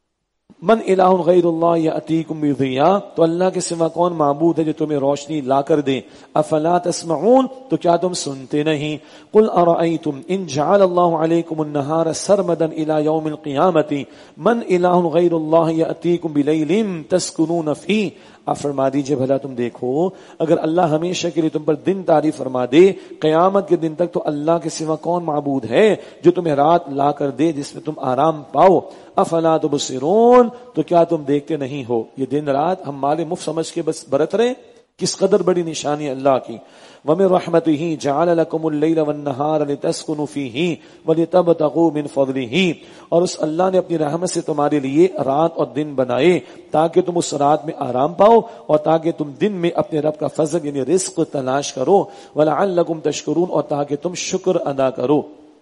من الہ غیر اللہ یأتیکم بضیاء، تو اللہ کے سوا کون معبود ہے جو تمہیں روشنی لا کر دے؟ افلا تسمعون، تو کیا تم سنتے نہیں؟ قل ارأیتم ان جعل اللہ علیکم النہار سرمدا الی یوم القیامت من الہ غیر اللہ یأتیکم بلیل تسکنون فیہ، آپ فرما دیجئے بھلا تم دیکھو اگر اللہ ہمیشہ کے لیے تم پر دن طاری فرما دے قیامت کے دن تک تو اللہ کے سوا کون معبود ہے جو تمہیں رات لا کر دے جس میں تم آرام پاؤ؟ افلا تبصرون، تو کیا تم دیکھتے نہیں ہو؟ یہ دن رات ہم مال مفت سمجھ کے بس برت رہے، کس قدر بڑی نشانی اللہ کی. وَمِن رَحْمَتِهِ جَعَلَ لَكُمُ اللَّيْلَ وَالنَّهَارَ لِتَسْكُنُوا فِيهِ وَلِتَبْتَغُوا مِن فَضْلِهِ، اور اس اللہ نے اپنی رحمت سے تمہارے لیے رات اور دن بنائے تاکہ تم اس رات میں آرام پاؤ اور تاکہ تم دن میں اپنے رب کا فضل یعنی رزق تلاش کرو، وَلَعَلَّكُمْ تَشْكُرُونَ، اور تاکہ تم شکر ادا کرو.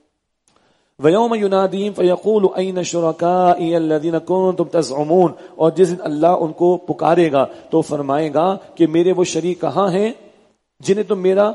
وَيَوْمَ يُنَادِيهِمْ فَيَقُولُ أَيْنَ شُرَكَائِيَ الَّذِينَ كُنتُمْ تَزْعُمُونَ، اور جس دن اللہ ان کو پکارے گا تو فرمائے گا کہ میرے وہ شریک کہاں ہیں جنہیں تم میرا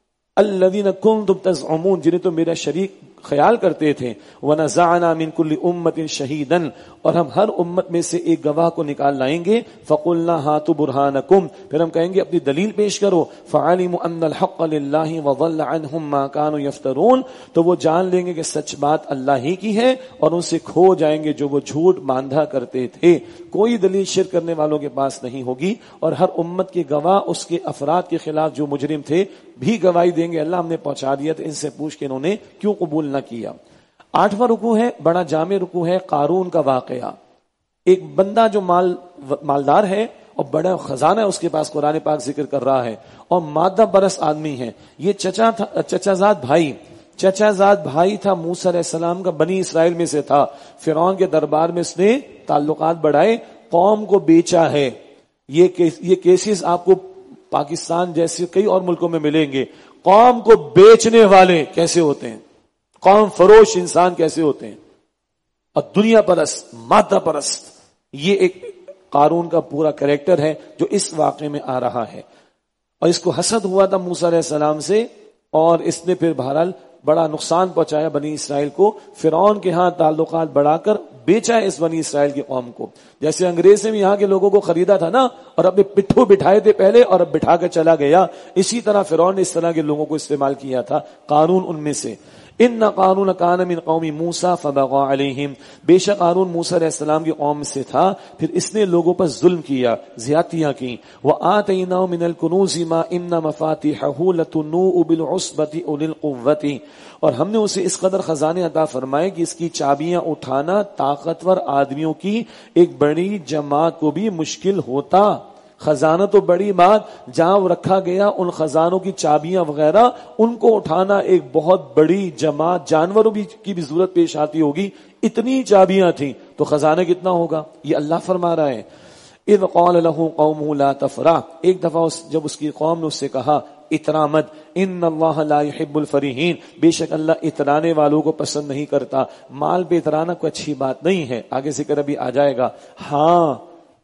الذین کنتم تزعمون جنہیں تم میرا شریک خیال کرتے تھے. وَنَزَعْنَا مِن كُلِّ أُمَّةٍ شَهِيدًا، اور ہم ہر امت میں سے ایک گواہ کو نکال لائیں گے. فَقُلْنَا هَاتُوا بُرْهَانَكُمْ، پھر ہم کہیں گے اپنی دلیل پیش کرو. فَعَلِمُوا أَنَّ الْحَقَّ لِلَّهِ وَضَلَّ عَنْهُمْ مَا كَانُوا يَفْتَرُونَ، تو وہ جان لیں گے کہ سچ بات اللہ ہی کی ہے اور ان سے کھو جائیں گے جو وہ جھوٹ باندھا کرتے تھے. کوئی دلیل شرک کرنے والوں کے پاس نہیں ہوگی اور ہر امت کے گواہ اس کے افراد کے خلاف جو مجرم تھے بھی گواہی دیں گے اللہ ہم نے پہنچا دیا تھا، ان سے پوچھ کے انہوں نے کیوں قبول نہ کیا. آٹھواں رکوع ہے، بڑا جامع رکوع ہے، قارون کا واقعہ. ایک بندہ جو مال مالدار ہے اور بڑا خزانہ ہے اس کے پاس، قرآن پاک ذکر کر رہا ہے، اور مادہ پرست آدمی ہے. یہ چچا تھا، چچا زاد بھائی چچا زاد بھائی تھا موسیٰ علیہ السلام کا، بنی اسرائیل میں سے تھا. فرعون کے دربار میں اس نے تعلقات بڑھائے، قوم کو بیچا ہے. یہ یہ کیسز آپ کو پاکستان جیسے کئی اور ملکوں میں ملیں گے. قوم کو بیچنے والے کیسے ہوتے ہیں، قوم فروش انسان کیسے ہوتے ہیں، اور دنیا پرست مادہ پرست. یہ ایک قارون کا پورا کریکٹر ہے جو اس واقعے میں آ رہا ہے. اور اس کو حسد ہوا تھا موسیٰ علیہ السلام سے، اور اس نے پھر بہرحال بڑا نقصان پہنچایا بنی اسرائیل کو. فرعون کے ہاں تعلقات بڑھا کر بیچا ہے اس بنی اسرائیل کی قوم کو. جیسے انگریز نے بھی یہاں کے لوگوں کو خریدا تھا نا، اور اپنے پٹھوں بٹھائے تھے پہلے اور اب بٹھا کر چلا گیا، اسی طرح فرعون نے اس طرح کے لوگوں کو استعمال کیا تھا. قارون ان میں سے. ان قارون کان من قوم موسیٰ فبغى علیہم، بے شک قارون موسیٰ علیہ السلام کی قوم سے تھا، پھر اس نے لوگوں پر ظلم کیا، زیادتیاں کی. وآتیناہ من الکنوز ما ان مفاتیحہ لتنوء بالعصبۃ اولي القوۃ، اور ہم نے اسے اس قدر خزانے عطا فرمائے کہ اس کی چابیاں اٹھانا طاقتور آدمیوں کی ایک بڑی جماعت کو بھی مشکل ہوتا. خزانہ تو بڑی بات، جہاں وہ رکھا گیا ان خزانوں کی چابیاں وغیرہ ان کو اٹھانا ایک بہت بڑی جماعت، جانوروں بھی کی بھی ضرورت پیش آتی ہوگی. اتنی چابیاں تھیں تو خزانہ کتنا ہوگا، یہ اللہ فرما رہا ہے. اذ قال له قومه لا تفرح، ایک دفعہ جب اس کی قوم نے اس سے کہا اترا مت، ان اللہ لا يحب الفرحین، بے شک اللہ اترانے والوں کو پسند نہیں کرتا. مال پہ اترانا کوئی اچھی بات نہیں ہے، آگے ذکر ابھی آ جائے گا. ہاں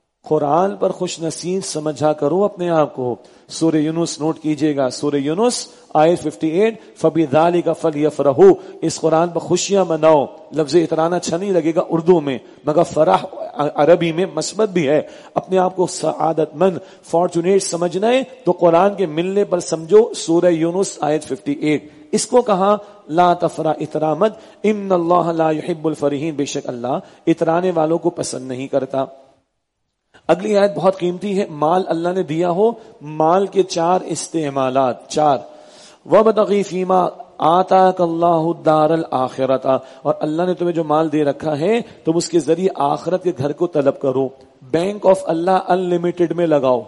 قرآن پر خوش نصیب سمجھا کرو اپنے آپ کو. سورہ یونس نوٹ کیجئے گا، سورہ یونس آیت اٹھاون، فَبِذَلِكَ فَلْيَفْرَحُوا، اس قرآن پر خوشیاں مناؤ. لفظ اترانا اچھا نہیں لگے گا اردو میں، مگر فرح عربی میں مثبت بھی ہے. اپنے آپ کو سعادت مند فارچونیٹ سمجھنا ہے تو قرآن کے ملنے پر سمجھو. سورہ یونس آیت اٹھاون، اس کو کہا لا تفرح، اترا مت. ان اللہ لا يحب الفرحین، بے شک اللہ اترانے والوں کو پسند نہیں کرتا. اگلی آیت بہت قیمتی ہے. مال اللہ نے دیا ہو، مال کے چار استعمالات. چار، وَابْتَغِ فِيمَا آتَاكَ اللَّهُ الدَّارَ الْآخِرَةَ، اور اللہ نے تمہیں جو مال دے رکھا ہے تم اس کے ذریعے آخرت کے گھر کو طلب کرو. Bank of Allah in limited میں لگاؤ،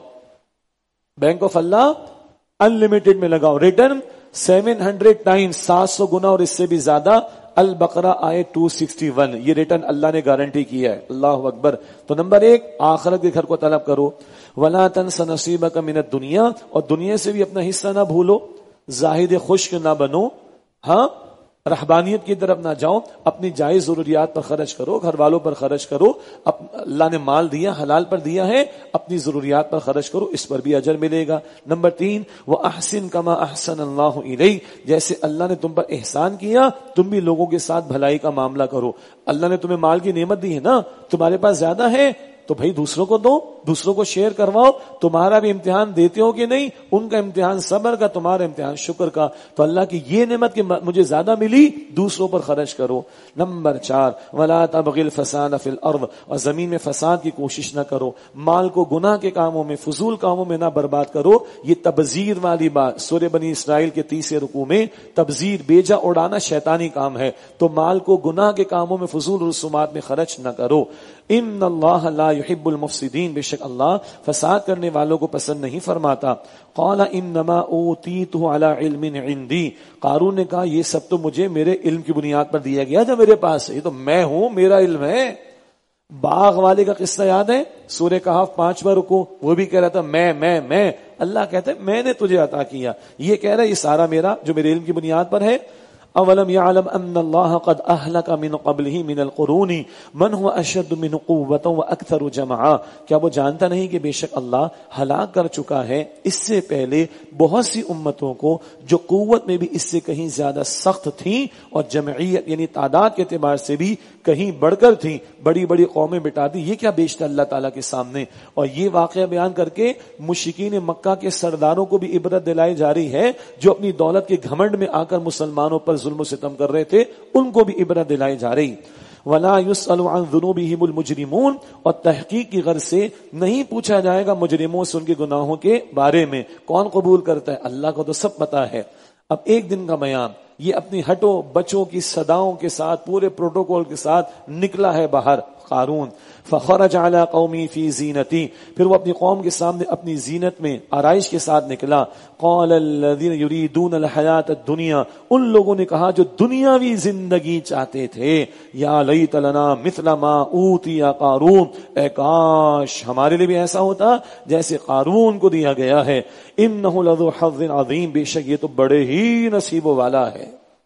bank of Allah in limited میں لگاؤ. ریٹرن سیون ہنڈریڈ ٹائم، سات سو گنا اور اس سے بھی زیادہ. البقرہ آئے دو سو اکسٹھ، یہ ریٹرن اللہ نے گارنٹی کیا ہے. اللہ اکبر. تو نمبر ایک، آخرت کے گھر کو طلب کرو. وَلَا تَنْسَ نَصِيبَكَ مِنَ الدُّنْيَا، اور دنیا سے بھی اپنا حصہ نہ بھولو. زاہد خشک نہ بنو، ہاں رہبانیت کی طرف نہ جاؤ، اپنی جائز ضروریات پر خرچ کرو، گھر والوں پر خرچ کرو، اللہ نے مال دیا حلال پر دیا ہے، اپنی ضروریات پر خرچ کرو، اس پر بھی اجر ملے گا۔ نمبر تین، وَأَحْسِن كَمَا أَحْسَنَ اللَّهُ إِلَيْكَ، جیسے اللہ نے تم پر احسان کیا تم بھی لوگوں کے ساتھ بھلائی کا معاملہ کرو۔ اللہ نے تمہیں مال کی نعمت دی ہے نا، تمہارے پاس زیادہ ہے تو بھائی دوسروں کو دو، دوسروں کو شیئر کرواؤ۔ تمہارا بھی امتحان دیتے ہو کہ نہیں، ان کا امتحان صبر کا، تمہارا امتحان شکر کا۔ تو اللہ کی یہ نعمت کہ مجھے زیادہ ملی، دوسروں پر خرچ کرو۔ نمبر چار، وَلَا تَبْغِ الْفَسَادَ فِي الْأَرْضِ، اور زمین میں فساد کی کوشش نہ کرو، مال کو گناہ کے کاموں میں، فضول کاموں میں نہ برباد کرو۔ یہ تبذیر والی بات سورہ بنی اسرائیل کے تیسرے رکوع میں، تبذیر بیجا اڑانا شیطانی کام ہے، تو مال کو گناہ کے کاموں میں، فضول رسومات میں خرچ نہ کرو۔ ان اللہ لا يحب المفسدین، بے شک اللہ فساد کرنے والوں کو پسند نہیں فرماتا۔ قال انما اوتیتہ علی علم عندی، قارون نے کہا یہ سب تو مجھے میرے علم کی بنیاد پر دیا گیا جو میرے پاس ہے، یہ تو میں ہوں، میرا علم ہے۔ باغ والے کا قصہ یاد ہے، سورہ کہف پانچواں رکوع، وہ بھی کہہ رہا تھا میں میں میں اللہ کہتا ہے میں نے تجھے عطا کیا، یہ کہہ رہا ہے یہ سارا میرا جو میرے علم کی بنیاد پر ہے۔ اولم يعلم ان الله قد اهلك من قبله من القرون من هو اشد منه قوة واكثر جمعا، کیا وہ جانتا نہیں کہ بے شک اللہ ہلاک کر چکا ہے اس سے پہلے بہت سی امتوں کو جو قوت میں بھی اس سے کہیں زیادہ سخت تھیں اور جمعیت یعنی تعداد کے اعتبار سے بھی کہیں بڑھ کر تھیں، بڑی بڑی قومیں بٹا دی۔ یہ کیا بیچتا اللہ تعالیٰ کے سامنے، اور یہ واقعہ بیان کر کے مشرکین مکہ کے سرداروں کو بھی عبرت دلائی جا رہی ہے جو اپنی دولت کے گھمنڈ میں آ کر مسلمانوں پر ظلم و ستم کر رہے تھے، ان کو بھی عبرت دلائی جا رہی۔ وَلَا يُسْأَلُ عَنْ ذُنُوبِهِمُ الْمُجْرِمُونَ، اور تحقیق کی غرض سے نہیں پوچھا جائے گا مجرموں سے ان کے گناہوں کے بارے میں۔ کون قبول کرتا ہے؟ اللہ کو تو سب پتا ہے۔ اب ایک دن کا بیان، یہ اپنی ہٹو بچوں کی صداؤں کے ساتھ پورے پروٹوکول کے ساتھ نکلا ہے باہر قارون۔ فخرج علی قومی فی زینتی، پھر وہ اپنی قوم کے سامنے اپنی زینت میں آرائش کے ساتھ نکلا۔ قال الذین یریدون الحیات الدنیا، ان لوگوں نے کہا جو دنیاوی زندگی چاہتے تھے، یا لیت لنا مثل ما اوتی قارون، اے کاش ہمارے لیے بھی ایسا ہوتا جیسے قارون کو دیا گیا ہے۔ انہ لذو حظ عظیم، بے شک یہ تو بڑے ہی نصیبوں والا ہے۔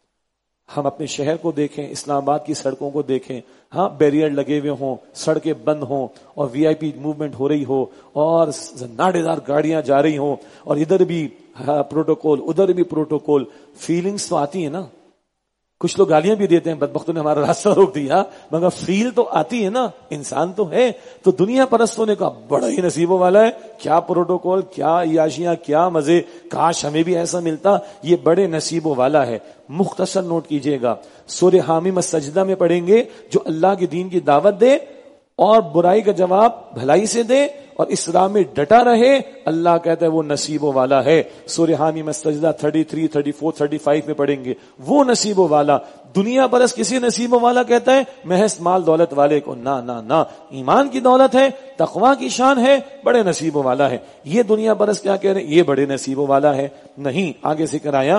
ہم اپنے شہر کو دیکھیں، اسلام آباد کی سڑکوں کو دیکھیں، ہاں بیریئر لگے ہوئے ہوں، سڑکیں بند ہوں اور وی آئی پی موومنٹ ہو رہی ہو اور ناڑے دار گاڑیاں جا رہی ہوں اور ادھر بھی پروٹوکول ادھر بھی پروٹوکول، فیلنگز تو آتی ہے نا۔ کچھ لوگ گالیاں بھی دیتے ہیں بدبختوں نے ہمارا راستہ روک دیا، مگر فیل تو آتی ہے نا، انسان تو ہے۔ تو دنیا پرستوں نے کہا بڑا ہی نصیبوں والا ہے، کیا پروٹوکول، کیا عیاشیاں، کیا مزے، کاش ہمیں بھی ایسا ملتا، یہ بڑے نصیبوں والا ہے۔ مختصر نوٹ کیجئے گا، سورہ حامیم السجدہ میں پڑھیں گے، جو اللہ کے دین کی دعوت دے اور برائی کا جواب بھلائی سے دے اور اس راہ میں ڈٹا رہے، اللہ کہتا ہے وہ نصیبوں والا ہے۔ سورہ حامیم السجدہ تینتیس، چونتیس، پینتیس میں پڑھیں گے، وہ نصیبوں والا۔ دنیا پر اس کسی نصیبوں والا کہتا ہے محض مال دولت والے کو، نہ نہ نہ، ایمان کی دولت ہے، تقوی کی شان ہے، بڑے نصیبوں والا ہے۔ یہ دنیا پر اس کیا کہہ رہے ہیں؟ یہ بڑے نصیبوں والا ہے نہیں۔ آگے ذکر آیا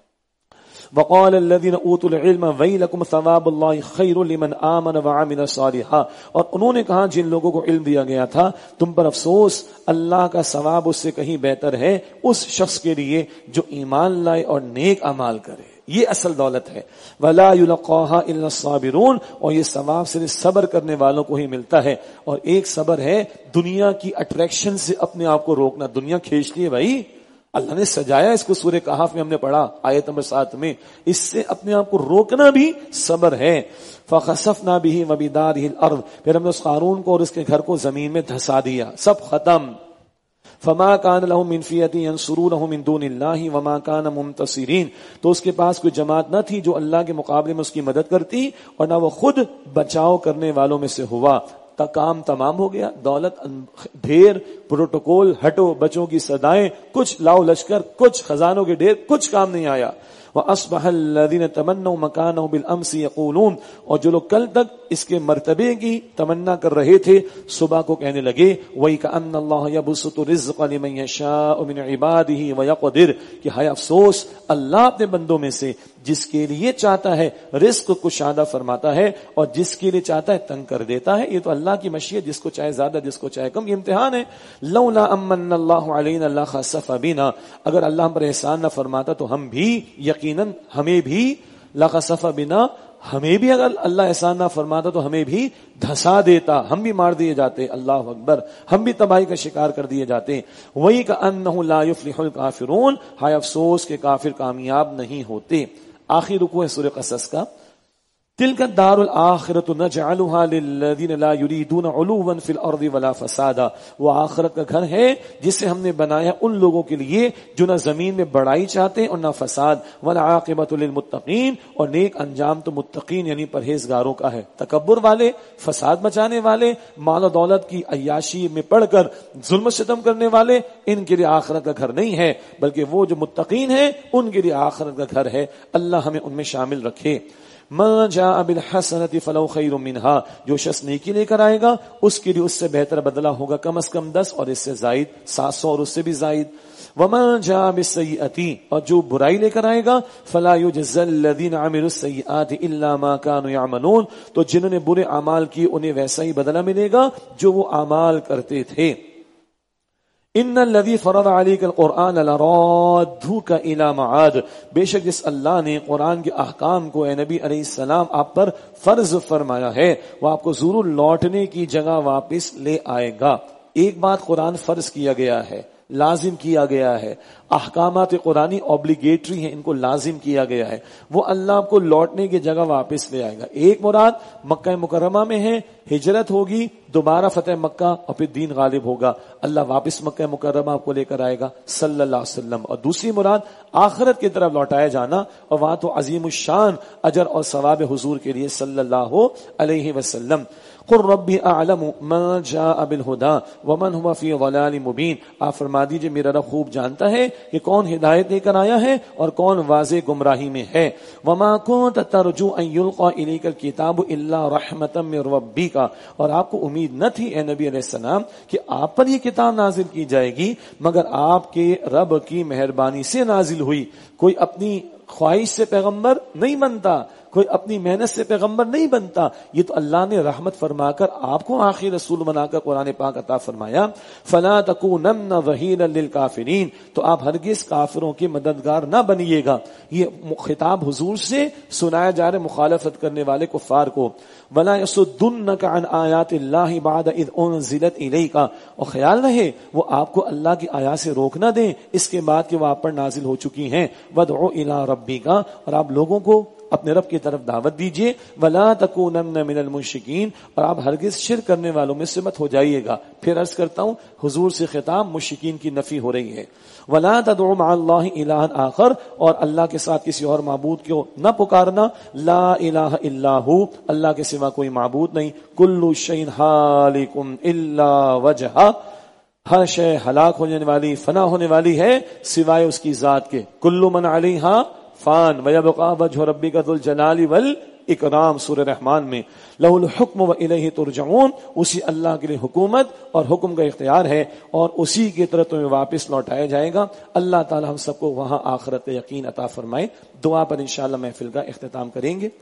وقال الذين اوتوا العلم ويلكم ثواب الله خير لمن آمن وعمل صالحا، اور انہوں نے کہا جن لوگوں کو علم دیا گیا تھا تم پر افسوس، اللہ کا ثواب اس سے کہیں بہتر ہے اس شخص کے لیے جو ایمان لائے اور نیک اعمال کرے، یہ اصل دولت ہے۔ ولا يلقاها الا الصابرون، اور یہ ثواب صرف صبر کرنے والوں کو ہی ملتا ہے۔ اور ایک صبر ہے دنیا کی اٹریکشن سے اپنے آپ کو روکنا، دنیا کھینچتی ہے بھائی، اللہ نے سجایا اس کو، سورہ کہف میں ہم نے پڑھا آیت نمبر سات میں، اس سے اپنے آپ کو روکنا بھی صبر ہے۔ فخسفنا به وبداره الارض، پھر ہم نے اس قارون کو اور اس کے گھر کو زمین میں دھسا دیا، سب ختم۔ فما كان لهم من فئة ينصرونه من دون الله وما كان منتصرين، تو اس کے پاس کوئی جماعت نہ تھی جو اللہ کے مقابلے میں اس کی مدد کرتی اور نہ وہ خود بچاؤ کرنے والوں میں سے ہوا۔ کا کام تمام ہو گیا، دولت ڈھیر، پروٹوکول ہٹو بچوں کی صدائیں، کچھ لاؤ لشکر، کچھ خزانوں کے ڈھیر، کچھ کام نہیں آیا۔ وَأَصْبَحَ الَّذِينَ تَمَنَّوْا مَكَانَهُ بِالْأَمْسِ يَقُولُونَ، اور جو لوگ کل تک اس کے مرتبے کی تمنا کر رہے تھے صبح کو کہنے لگے وَيْكَأَنَّ اللَّهَ يَبْسُطُ الرِّزْقَ لِمَن يَشَاءُ مِنْ عِبَادِهِ وَيَقْدِرُ، کہ ہائے افسوس اللہ اپنے بندوں میں سے جس کے لیے چاہتا ہے رزق کشادہ فرماتا ہے اور جس کے لیے چاہتا ہے تنگ کر دیتا ہے. یہ تو اللہ کی مشیت، جس کو چاہے زیادہ جس کو چاہے کم، یہ امتحان ہے. لولا امن اللہ علینا لخسف بنا، اگر اللہ ہم پر احسان نہ فرماتا تو ہم بھی یقیناً ہمیں بھی لخسف بنا ہمیں بھی اگر اللہ احسان نہ فرماتا تو ہمیں بھی دھسا دیتا، ہم بھی مار دیے جاتے. اللہ اکبر، ہم بھی تباہی کا شکار کر دیے جاتے. وہی کہ انہ لا یفلح الکافرون، ہائے افسوس کہ کافر کامیاب نہیں ہوتے. آخری رکوع ہے سورہ قصص کا. تلک الدار الآخرۃ نجعلها للذین لا یریدون علوا فی الارض ولا فسادا، وہ آخرت کا گھر ہے جسے ہم نے بنایا ان لوگوں کے لیے جو نہ زمین میں بڑائی چاہتے ہیں اور نہ فساد. والعاقبۃ للمتقین، اور نیک انجام تو متقین یعنی پرہیزگاروں کا ہے. تکبر والے، فساد مچانے والے، مال و دولت کی عیاشی میں پڑھ کر ظلم و ستم کرنے والے، ان کے لیے آخرت کا گھر نہیں ہے، بلکہ وہ جو متقین ہیں ان کے لیے آخرت کا گھر ہے. اللہ ہمیں ان میں شامل رکھے. من جاء بالحسنۃ فلو خیر منها، جو شخص نیکی لے کر آئے گا اس کے لیے اس سے بہتر بدلہ ہوگا کم از کم دس اور اس سے زائد سات سو اور اس سے بھی زائد. ومن جاء بالسیئۃ، اور جو برائی لے کر آئے گا فلا یجزى الذین عملوا السیئات الا ما كانوا يعملون، تو جنہوں نے برے اعمال کیے انہیں ویسا ہی بدلہ ملے گا جو وہ اعمال کرتے تھے. ان الذی فرض علیک القرآن لرادوک الی معاد، بے شک جس اللہ نے قرآن کے احکام کو اے نبی علیہ السلام آپ پر فرض فرمایا ہے وہ آپ کو ضرور لوٹنے کی جگہ واپس لے آئے گا. ایک بات قرآن فرض کیا گیا ہے، لازم کیا گیا ہے، احکامات قرآنی اوبلیگیٹری ہیں، ان کو لازم کیا گیا ہے، وہ اللہ آپ کو لوٹنے کی جگہ واپس لے آئے گا. ایک مراد مکہ مکرمہ میں ہے، ہجرت ہوگی، دوبارہ فتح مکہ اور پھر دین غالب ہوگا، اللہ واپس مکہ مکرمہ آپ کو لے کر آئے گا صلی اللہ علیہ وسلم. اور دوسری مراد آخرت کی طرف لوٹایا جانا، اور وہاں تو عظیم الشان اجر اور ثواب حضور کے لیے صلی اللہ علیہ وسلم. قل ربی اعلم من جاء بالهدى ومن هو في ضلال مبین، آپ فرما دیجئے میرا رب خوب جانتا ہے کہ کون ہدایت لے کر آیا ہے اور کون واضح گمراہی میں ہے. وما كنت ترجو ان يلقى اليك الكتاب الا رحمة من ربك، اور آپ کو امید نہ تھی اے نبی علیہ السلام کہ آپ پر یہ کتاب نازل کی جائے گی مگر آپ کے رب کی مہربانی سے نازل ہوئی. کوئی اپنی خواہش سے پیغمبر نہیں بنتا، کوئی اپنی محنت سے پیغمبر نہیں بنتا، یہ تو اللہ نے رحمت فرما کر آپ کو آخری رسول بنا کر قرآن پاک عطا فرمایا. فلا تکونن ظہیرا للکافرین، تو آپ ہرگز کافروں کے مددگار نہ بنیے گا. یہ خطاب حضور سے سنایا جا رہا مخالفت کرنے والے کفار کو. ولا یصدنک عن آیات اللہ بعد اذ انزلت الیک، اور خیال رہے وہ آپ کو اللہ کی آیات سے روک نہ دیں اس کے بعد کہ وہ آپ پر نازل ہو چکی ہیں. وادع الی ربک، اور آپ لوگوں کو اپنے رب کی طرف دعوت دیجئے. ولا تکونن من المشرکین، اور آپ ہرگز شرک کرنے والوں میں سے مت ہو جائیے گا. پھر عرض کرتا ہوں حضور سے خطاب مشرکین کی نفی ہو رہی ہے. ولا تدعوا مع اللہ الہا آخر، اور اللہ کے ساتھ کسی اور معبود کو نہ پکارنا. لا الہ الا ہو، اللہ کے سوا کوئی معبود نہیں. کل شیء ہالک الا وجہہ، ہر شے ہلاک ہونے والی فنا ہونے والی ہے سوائے اس کی ذات کے. کل من علیہا فان ویبقى وجہ ربک ذو الجلال والاکرام، سورہ رحمان میں. لہ الحکم والیہ ترجعون، اسی اللہ کے لیے حکومت اور حکم کا اختیار ہے اور اسی کی طرف تمہیں واپس لوٹایا جائے گا. اللہ تعالی ہم سب کو وہاں آخرت یقین عطا فرمائے. دعا پر انشاءاللہ محفل کا اختتام کریں گے.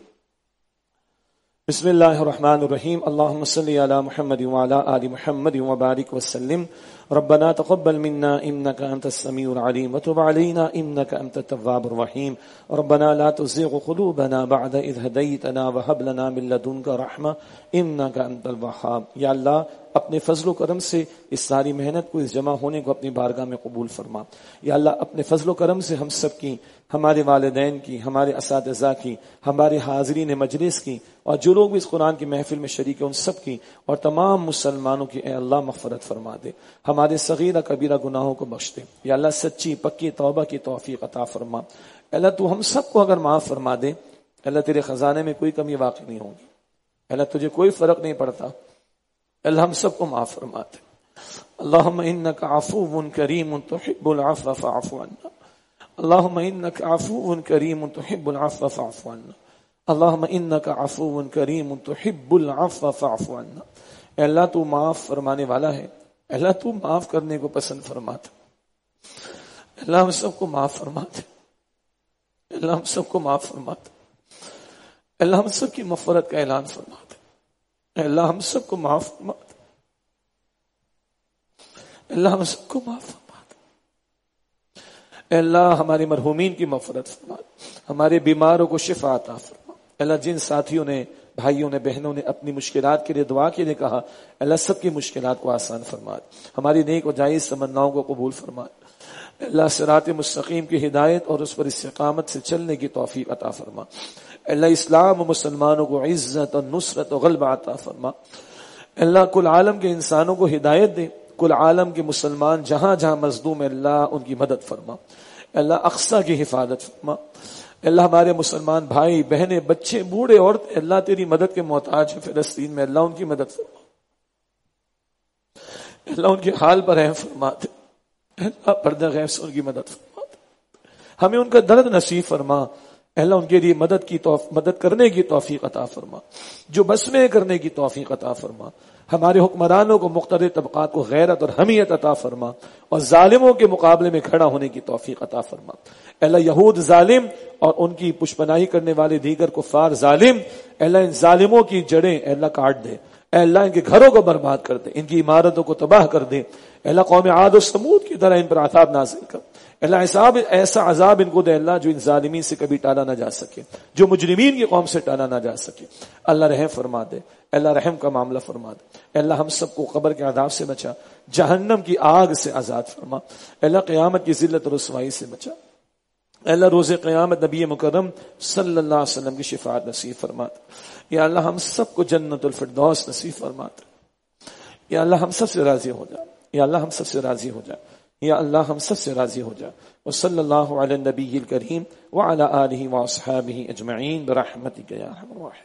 بسم اللہ الرحمن الرحیم. اللہم صلی علی محمد وعلی آل محمد وبارک وسلم. ربنا تقبل منا انك انت السميع العليم وتب علينا انك انت التواب الرحيم. ربنا لا تزغ قلوبنا بعد اذ هديتنا وهب لنا من لدنك رحمة انك انت الوهاب. یا اللہ اپنے فضل و کرم سے اس ساری محنت کو، اس جمع ہونے کو اپنی بارگاہ میں قبول فرما. یا اللہ اپنے فضل و کرم سے ہم سب کی، ہمارے والدین کی، ہمارے اساتذہ کی، ہمارے حاضرین مجلس کی، اور جو لوگ بھی اس قرآن کی محفل میں شریک ہیں ان سب کی، اور تمام مسلمانوں کی اے اللہ مغفرت فرما دے. ہمارے صغیرہ کبیرہ گناہوں کو بخش دے. یا اللہ سچی پکی توبہ کی توفیق عطا فرما. اللہ تو ہم سب کو اگر معاف فرما دے، اللہ تیرے خزانے میں کوئی کمی واقع نہیں ہوگی. اللہ تجھے کوئی فرق نہیں پڑتا، اللہ ہم سب کو معاف فرما دے. اللہم انک عفو کریم تحب العفو فاعف عنا. اللہم انک عفو کریم تحب العفو فاعف عنا. اللہم انک عفو کریم تحب العفو فاعف عنا. اے اللہ تو معاف فرمانے والا ہے، اللہ تو معاف کرنے کو پسند فرماتا. اللہ ہم سب کو معاف فرما دے. اللہ ہم سب کو معاف فرما دے، اللہ ہم سب کی مغفرت کا اعلان فرما دے، اللہ ہم سب کو معاف فرما دے، اللہ ہم سب کو معاف فرما دے، اللہ ہماری مرحومین کی مغفرت فرما دے، ہمارے بیماروں کو شفا عطا فرما، اللہ جن ساتھیوں نے، بھائیوں نے، بہنوں نے اپنی مشکلات کے لیے دعا کے لیے کہا، اللہ سب کی مشکلات کو آسان فرما دے، ہماری نیک و جائز تمناؤں کو قبول فرما دے، اللہ صراط مستقیم کی ہدایت اور اس پر استقامت سے چلنے کی توفیق عطا فرما، اللہ اسلام و مسلمانوں کو عزت اور نصرت و غلبہ عطا فرما، اللہ کل عالم کے انسانوں کو ہدایت دے، کل عالم کے مسلمان جہاں جہاں مظلوم ہے اللہ ان کی مدد فرما، اللہ اقصی کی حفاظت فرما، اللہ ہمارے مسلمان بھائی بہنیں بچے بوڑھے عورتیں اللہ تیری مدد کے محتاج ہیں فلسطین میں، اللہ ان کی مدد فرما، اللہ ان کے حال پر رحم فرما دے، اللہ پردہ غیب سے ان کی مدد فرما دے، ہمیں ان کا درد نصیب فرما، اللہ ان کے لیے مدد کی توف... مدد کرنے کی توفیق عطا فرما، جو بس میں کرنے کی توفیق عطا فرما، ہمارے حکمرانوں کو، مختلف طبقات کو غیرت اور حمیت عطا فرما، اور ظالموں کے مقابلے میں کھڑا ہونے کی توفیق عطا فرما، اللہ یہود ظالم اور ان کی پشپناہی کرنے والے دیگر کفار ظالم، اللہ ان ظالموں کی جڑیں اللہ کاٹ دے، اے اللہ ان کے گھروں کو برباد کر دے، ان کی عمارتوں کو تباہ کر دے، اللہ قوم عاد و سمود کی طرح ان پر عذاب نازل کر، اللہ عذاب ایسا عذاب ان کو دے اللہ جو ان ظالمین سے کبھی ٹالا نہ جا سکے، جو مجرمین کی قوم سے ٹالا نہ جا سکے، اللہ رحم فرما دے، اللہ رحم کا معاملہ فرما دے، اللہ ہم سب کو قبر کے عذاب سے بچا، جہنم کی آگ سے آزاد فرما، اللہ قیامت کی ذلت اور رسوائی سے بچا، اللہ روز قیامت نبی مکرم صلی اللہ علیہ وسلم کی شفاعت نصیب فرما دے، یا اللہ ہم سب کو جنت الفردوس نصیب فرما دے، یا اللہ ہم سب سے راضی ہو جا، یا اللہ ہم سب سے راضی ہو جا، یا اللہ ہم سب سے راضی ہو جا، وصلی اللہ علی النبی الکریم وعلی آلہ واصحابہ اجمعین برحمتک یا ارحم الراحمین۔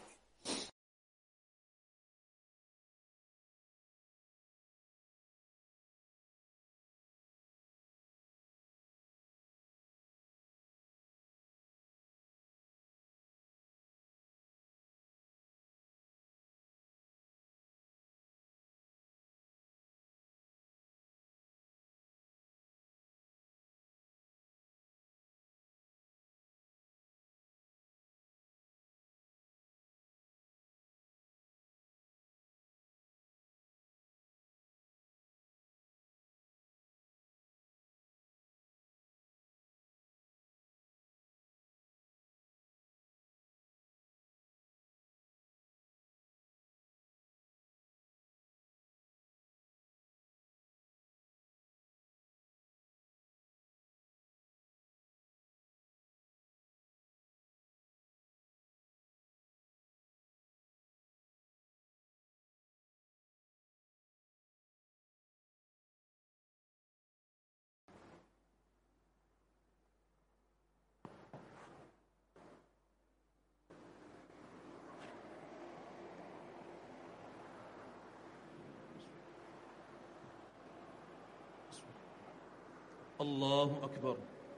اللہ اکبر۔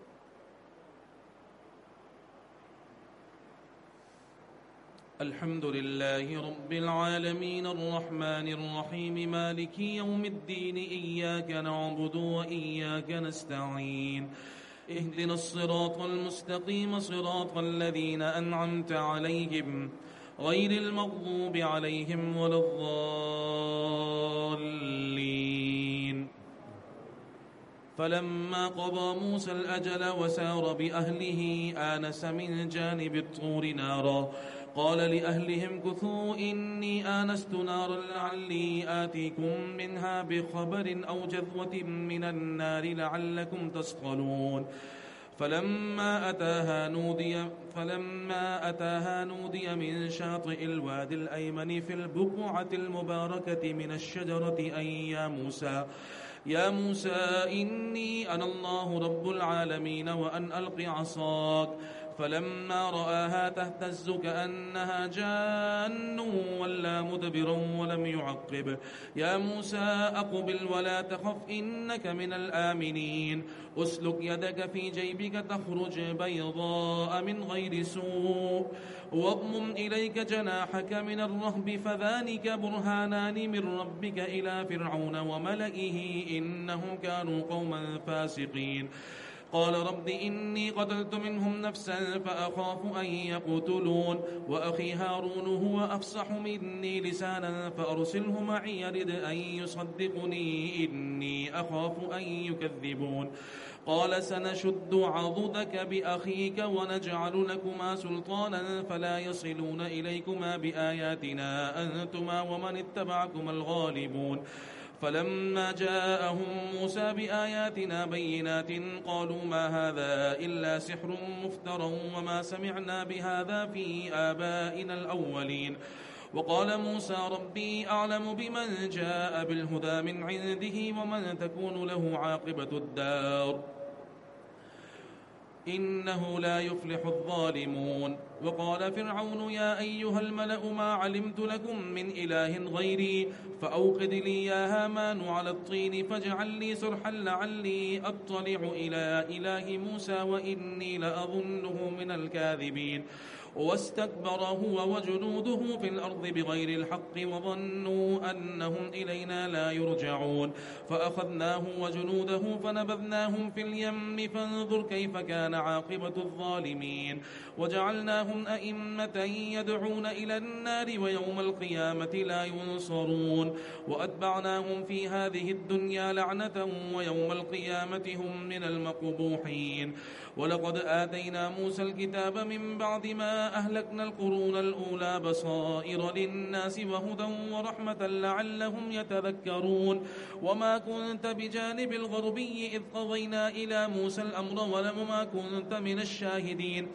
الحمد لله رب العالمين الرحمن الرحيم مالك يوم الدين إياك نعبد وإياك نستعين اهدنا الصراط المستقيم صراط الذين أنعمت عليهم غير المغضوب عليهم ولا الضالين فلما قضى موسى الأجل وسار بأهله آنس من جانب الطور نارا قال لأهلهم كثوا إني آنست نارا لعلي آتيكم منها بخبر أو جذوة من النار لعلكم تصطلون فلما أتاها نودي فلما أتاها نودي من شاطئ الوادي الأيمن في البقعة المباركة من الشجرة أن يا موسى يا موسى إني أنا الله رب العالمين وأن ألق عصاك فلما رآها تهتز كأنها جان ولا مدبرا ولم يعقب يا موسى أقبل ولا تخف إنك من الآمنين أسلك يدك في جيبك تخرج بيضاء من غير سوء واضمم إليك جناحك من الرهب فذلك برهانان من ربك إلى فرعون وملئه إنهم كانوا قوما فاسقين قال رب إني قتلت منهم نفسا فأخاف أن يقتلون وأخي هارون هو أفصح مني لسانا فأرسله معي يرد أن يصدقني إني أخاف أن يكذبون قال سنشد عضدك بأخيك ونجعل لكما سلطانا فلا يصلون إليكما بآياتنا أنتما ومن اتبعكما الغالبون فلما جاءهم موسى بآياتنا بينات قالوا ما هذا إلا سحر مفترى وما سمعنا بهذا في آبائنا الأولين وقال موسى ربي أعلم بمن جاء بالهدى من عنده ومن تكون له عاقبة الدار إنه لا يفلح الظالمون وقال فرعون يا أيها الملأ ما علمت لكم من إله غيري فأوقد لي يا هامان على الطين فاجعل لي صرحا لعلي أطلع إلى إله موسى وإني لأظنه من الكاذبين واستكبر هو وجنوده في الأرض بغير الحق وظنوا أنهم إلينا لا يرجعون فأخذناه وجنوده فنبذناهم في اليم فانظر كيف كان عاقبة الظالمين وجعلناهم أئمة يدعون إلى النار ويوم القيامة لا ينصرون وأتبعناهم في هذه الدنيا لعنة ويوم القيامة هم من المقبوحين ولقد آتينا موسى الكتاب من بعد ما أهلكنا القرون الأولى بصائر للناس وهدى ورحمة لعلهم يتذكرون وما كنت بجانب الغربي إذ قضينا إلى موسى الأمر ولما كنت من الشاهدين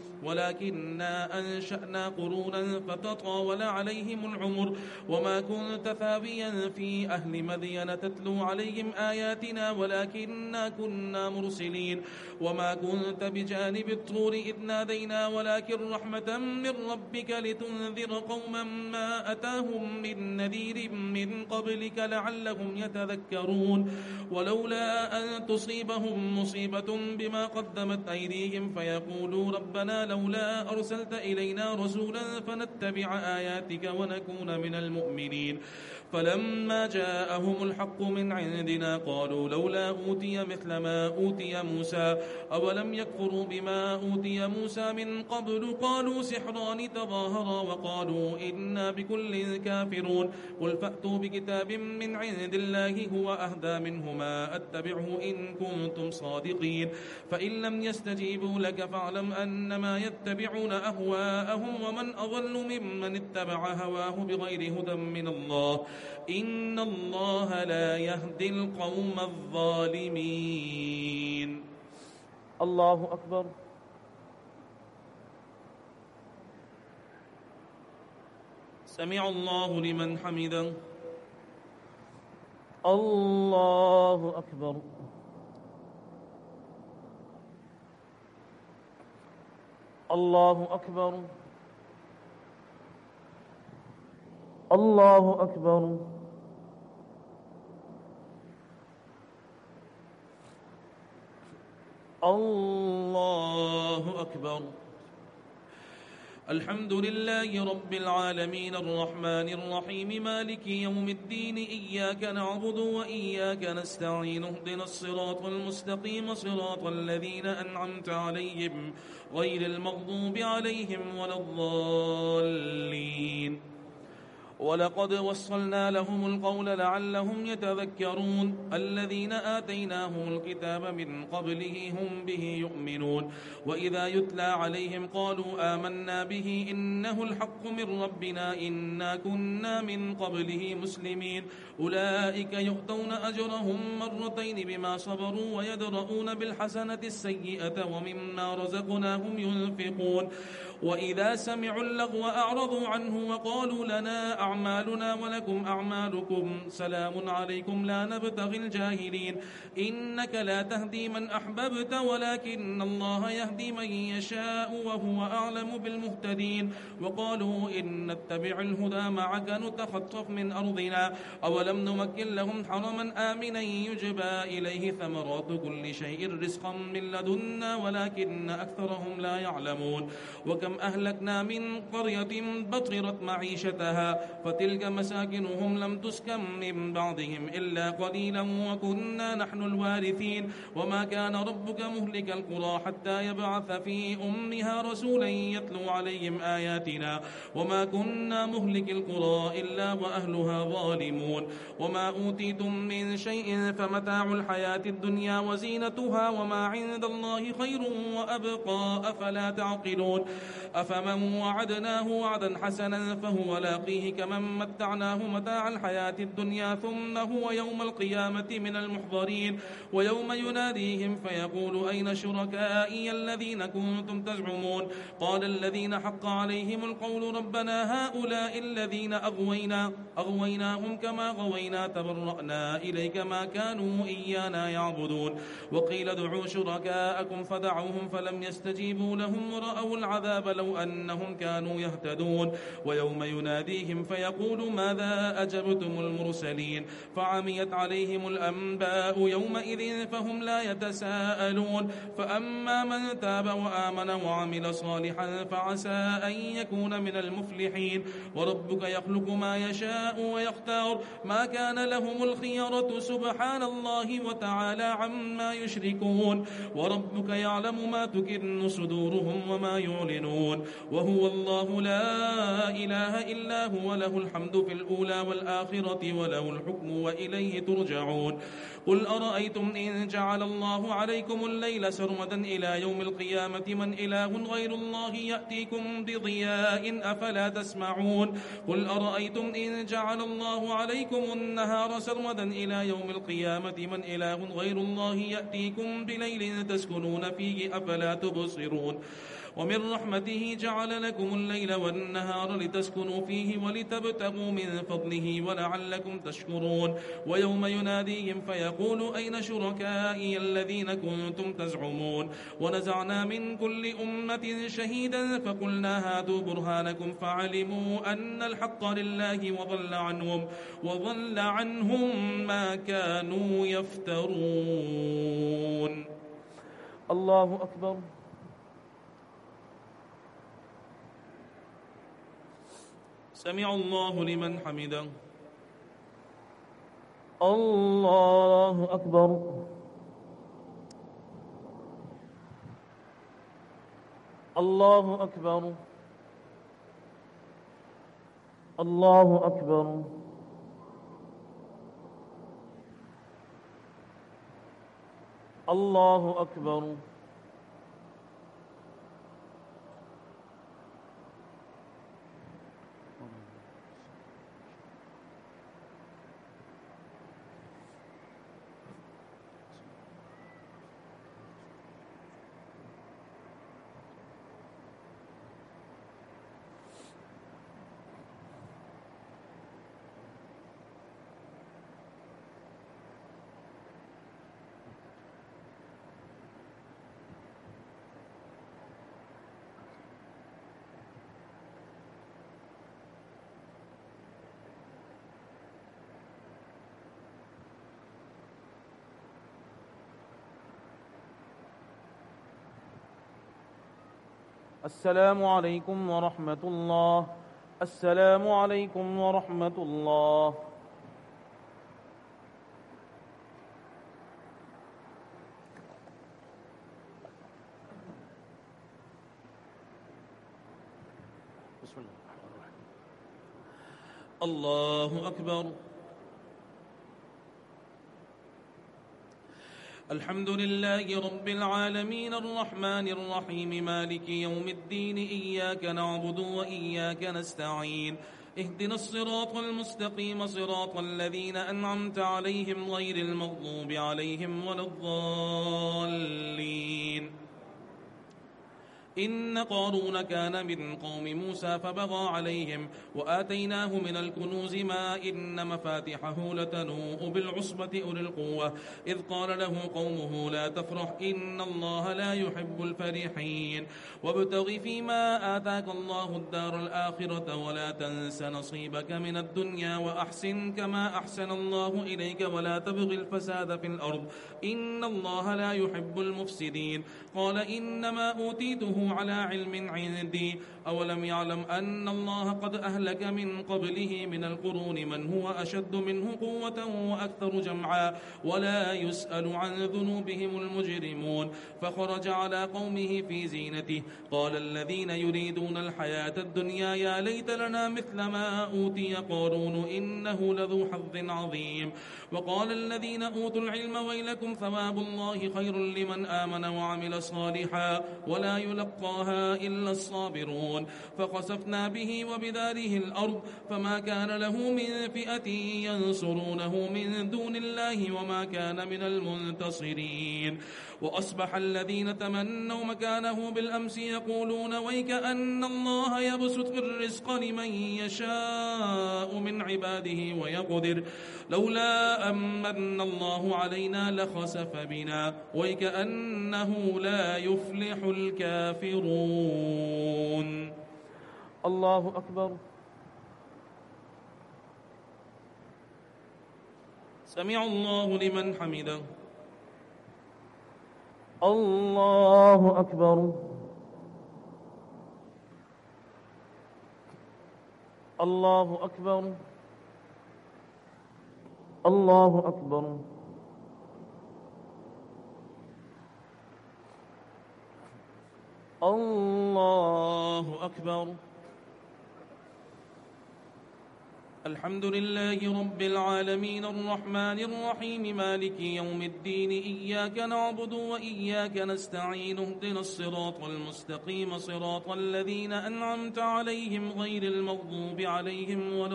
ولكننا أنشأنا قرونا فتطاول عليهم العمر وما كنت ثاويا في أهل مدين تتلو عليهم آياتنا ولكننا كنا مرسلين وما كنت بجانب الطور إذ نادينا ولكن رحمة من ربك لتنذر قوما ما أتاهم من نذير من قبلك لعلهم يتذكرون ولولا أن تصيبهم مصيبة بما قدمت أيديهم فيقولوا ربنا لولا أرسلت إلينا رسولا فنتبع آياتك ونكون من المؤمنين فلما جاءهم الحق من عندنا قالوا لولا أوتي مثل ما أوتي موسى أولم يكفروا بما أوتي موسى من قبل قالوا سحران تظاهرا وقالوا إنا بكل كافرون قل فأتوا بكتاب من عند الله هو أهدى منهما أتبعه إن كنتم صادقين فإن لم يستجيبوا لك فاعلم أنما يتبعون أهواءهم ومن أضل ممن اتبع هواه بغير هدى من الله إن الله لا يهدي القوم الظالمين. الله أكبر. سمع الله لمن حمده. الله أكبر. الله أكبر. الله أكبر. الله أكبر. الحمد لله رب العالمين الرحمن الرحيم مالك يوم الدين إياك نعبد وإياك نستعين اهدنا الصراط المستقيم صراط الذين أنعمت عليهم غير المغضوب عليهم ولا الضالين ولقد وصلنا لهم القول لعلهم يتذكرون الذين آتيناهم الكتاب من قبله هم به يؤمنون وإذا يتلى عليهم قالوا آمنا به إنه الحق من ربنا إنا كنا من قبله مسلمين أولئك يؤتون أجرهم مرتين بما صبروا ويدرؤون بالحسنة السيئة ومما رزقناهم ينفقون وإذا سمعوا اللغو أعرضوا عنه وقالوا لنا أعمالنا ولكم أعمالكم سلام عليكم لا نبتغي الجاهلين إنك لا تهدي من أحببت ولكن الله يهدي من يشاء وهو أعلم بالمهتدين وقالوا إن نتبع الهدى معك نتخطف من أرضنا أولم نمكن لهم حرما آمنا يجبى إليه ثمرات كل شيء رزقا من لدنا ولكن أكثرهم لا يعلمون وكم وكم أهلكنا من قرية بطرت معيشتها فتلك مساكنهم لم تسكن من بعضهم إلا قليلا وكنا نحن الوارثين وما كان ربك مهلك القرى حتى يبعث في أمها رسولا يتلو عليهم آياتنا وما كنا مهلك القرى إلا وأهلها ظالمون وما أوتيتم من شيء فمتاع الحياة الدنيا وزينتها وما عند الله خير وأبقى أفلا تعقلون أفمن وعدناه وعدا حسنا فهو لاقيه كمن متعناه متاع الحياة الدنيا ثم هو يوم القيامة من المحضرين ويوم يناديهم فيقول أين شركائي الذين كنتم تزعمون قال الذين حق عليهم القول ربنا هؤلاء الذين أغوينا أغويناهم كما غوينا تبرأنا إليك ما كانوا إيانا يعبدون وقيل ادعوا شركاءكم فدعوهم فلم يستجيبوا لهم ورأوا العذاب لو أنهم كانوا يهتدون ويوم يناديهم فيقول ماذا أجبتم المرسلين فعميت عليهم الأنباء يومئذ فهم لا يتساءلون فأما من تاب وآمن وعمل صالحا فعسى أن يكون من المفلحين وربك يخلق ما يشاء ويختار ما كان لهم الخيرة سبحان الله وتعالى عما يشركون وربك يعلم ما تكن صدورهم وما يعلنون وهو الله لا إله إلا هو له الحمد في الأولى والآخرة وله الحكم وإليه ترجعون قل أرأيتم إن جعل الله عليكم الليل سرمدا إلى يوم القيامة من إله غير الله يأتيكم بضياء أفلا تسمعون قل أرأيتم إن جعل الله عليكم النهار سرمدا إلى يوم القيامة من إله غير الله يأتيكم بليل تسكنون فيه أفلا تبصرون ومن رحمته جعل لكم الليل والنهار لتسكنوا فيه ولتبتغوا من فضله ولعلكم تشكرون ويوم يناديهم فيقول أين شركائي الذين كنتم تزعمون ونزعنا من كل أمة شهيدا فقلنا هاتوا برهانكم فعلموا أن الحق لله وضل عنهم وضل عنهم ما كانوا يفترون. الله أكبر. سمع الله لمن حمده. الله أكبر. الله أكبر. الله أكبر. الله أكبر. السلام عليكم ورحمة الله. السلام عليكم ورحمة الله. بسم الله الرحمن الرحيم. الله أكبر. الحمد لله رب العالمين الرحمن الرحيم مالك يوم الدين إياك نعبد وإياك نستعين اهدنا الصراط المستقيم صراط الذين أنعمت عليهم غير المغضوب عليهم ولا الضالين. إن قارون كان من قوم موسى فبغى عليهم وآتيناه من الكنوز ما إن مفاتحه لتنوء بالعصبة أولي القوة إذ قال له قومه لا تفرح إن الله لا يحب الفرحين وابتغ فيما آتاك الله الدار الآخرة ولا تنس نصيبك من الدنيا وأحسن كما أحسن الله إليك ولا تبغ الفساد في الأرض إن الله لا يحب المفسدين. قال إنما أوتيته أنزلته على علم عندي أولم يعلم أن الله قد أهلك من قبله من القرون من هو أشد منه قوة وأكثر جمعا ولا يسأل عن ذنوبهم المجرمون فخرج على قومه في زينته قال الذين يريدون الحياة الدنيا يا ليت لنا مثل ما أوتي قارون إنه لذو حظ عظيم وقال الذين أوتوا العلم ويلكم ثواب الله خير لمن آمن وعمل صالحا ولا يلقاها إلا الصابرون فخسفنا به وبداره الأرض فما كان له من فئة ينصرونه من دون الله وما كان من المنتصرين وأصبح الذين تمنوا مكانه بالأمس يقولون ويك أن الله يبسط الرزق لمن يشاء من عباده ويقدر لولا أمن الله علينا لخسف بنا ويكأنه لا يفلح الكافرون. الله أكبر. سمع الله لمن حمده. الله أكبر. الله أكبر. الله أكبر. الله أكبر. الحمد لله رب العالمين الرحمن الرحيم مالك يوم الدين إياك نعبد وإياك نستعين اهدنا الصراط المستقيم صراط الذين أنعمت عليهم غير المغضوب عليهم ولا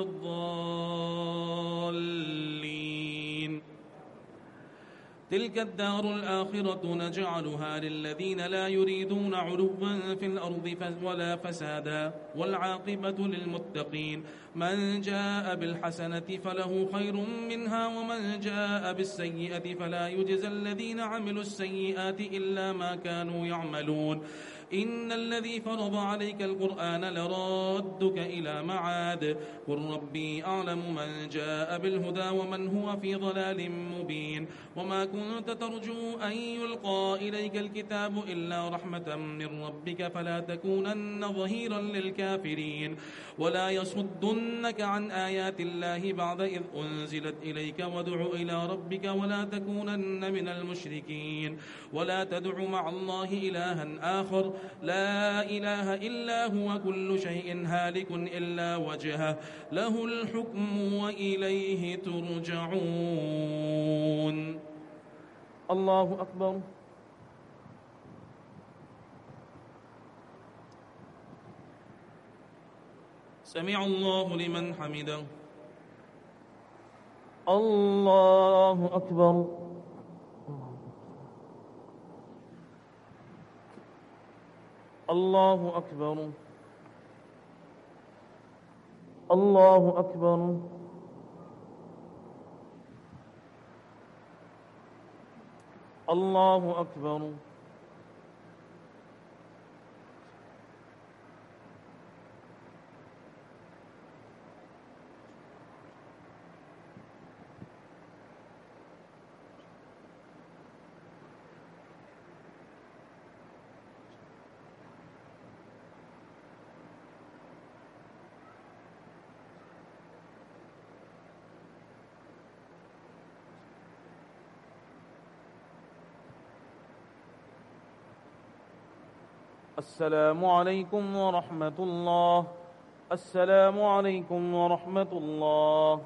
الضالين. تلك الدار الآخرة نجعلها للذين لا يريدون علوا في الأرض ولا فسادا والعاقبة للمتقين من جاء بالحسنة فله خير منها ومن جاء بالسيئة فلا يجزى الذين عملوا السيئات إلا ما كانوا يعملون إن الذي فرض عليك القرآن لرادك إلى معاد قل ربي أعلم من جاء بالهدى ومن هو في ضلال مبين وما كنت ترجو أن يلقى إليك الكتاب إلا رحمة من ربك فلا تكونن ظهيرا للكافرين ولا يصدنك عن آيات الله بعد إذ أنزلت إليك وادع إلى ربك ولا تكونن من المشركين ولا تدع مع الله إلها آخر لا إله إلا هو كل شيء هالك إلا وجهه له الحكم وإليه ترجعون. الله أكبر. سمع الله لمن حمده. الله أكبر. الله أكبر. الله أكبر. الله أكبر. السلام عليكم ورحمة الله. السلام عليكم ورحمة الله.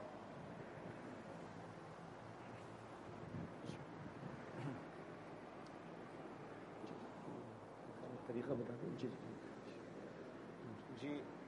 तरीका बता दें जी जी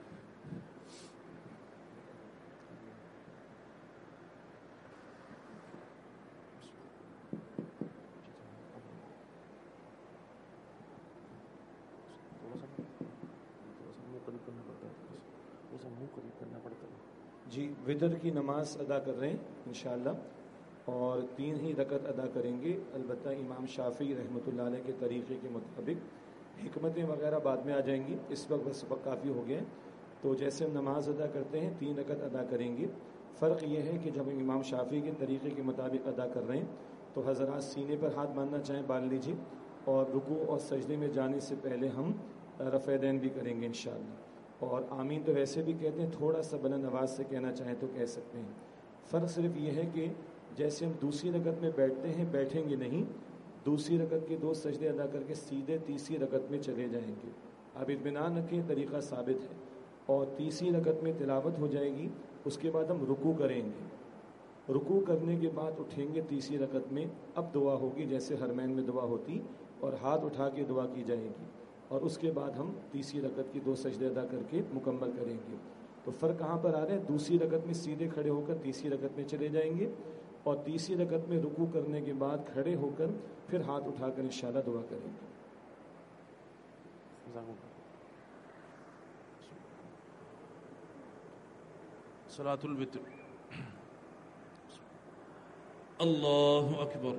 जी वितर की नमाज अदा कर रहे हैं इंशाअल्लाह और तीन ही रकत अदा करेंगे अलबत्ता इमाम शाफी रहमतुल्लाह अलैह के तरीक़े के मुताबिक हिकमतें वगैरह बाद में आ जाएंगी इस वक्त बस वक्त काफ़ी हो गए तो जैसे हम नमाज अदा करते हैं तीन रकत अदा करेंगे फ़र्क यह है कि जब हम इमाम शाफी के तरीक़े के मुताबिक अदा कर रहे हैं तो हज़रात सीने पर हाथ बांधना चाहें बांध लीजिए और रुकू और सजदे में जाने से पहले हम रफ़े दैन भी करेंगे इंशाअल्लाह। और आमीन तो वैसे भी कहते हैं, थोड़ा सा बुलंद आवाज़ से कहना चाहें तो कह सकते हैं। फ़र्क सिर्फ ये है कि जैसे हम दूसरी रकत में बैठते हैं, बैठेंगे नहीं, दूसरी रकत के दो सजदे अदा करके सीधे तीसरी रकत में चले जाएंगे। अब इत्मीनान रखें, तरीक़ा साबित है। और तीसरी रकत में तिलावत हो जाएगी, उसके बाद हम रुकू करेंगे, रुकू करने के बाद उठेंगे तीसरी रकत में। अब दुआ होगी जैसे हरमैन में दुआ होती, और हाथ उठा के दुआ की जाएगी, और उसके बाद हम तीसरी रकत की दो सजदे अदा करके मुकम्मल करेंगे। तो फ़र्क कहाँ पर आ रहा है? दूसरी रकत में सीधे खड़े होकर तीसरी रकत में चले जाएंगे, और तीसरी रकत में रुकू करने के बाद खड़े होकर फिर हाथ उठाकर इंशाअल्लाह दुआ करेंगे। सलातुल वित्र। अल्लाहु अकबर।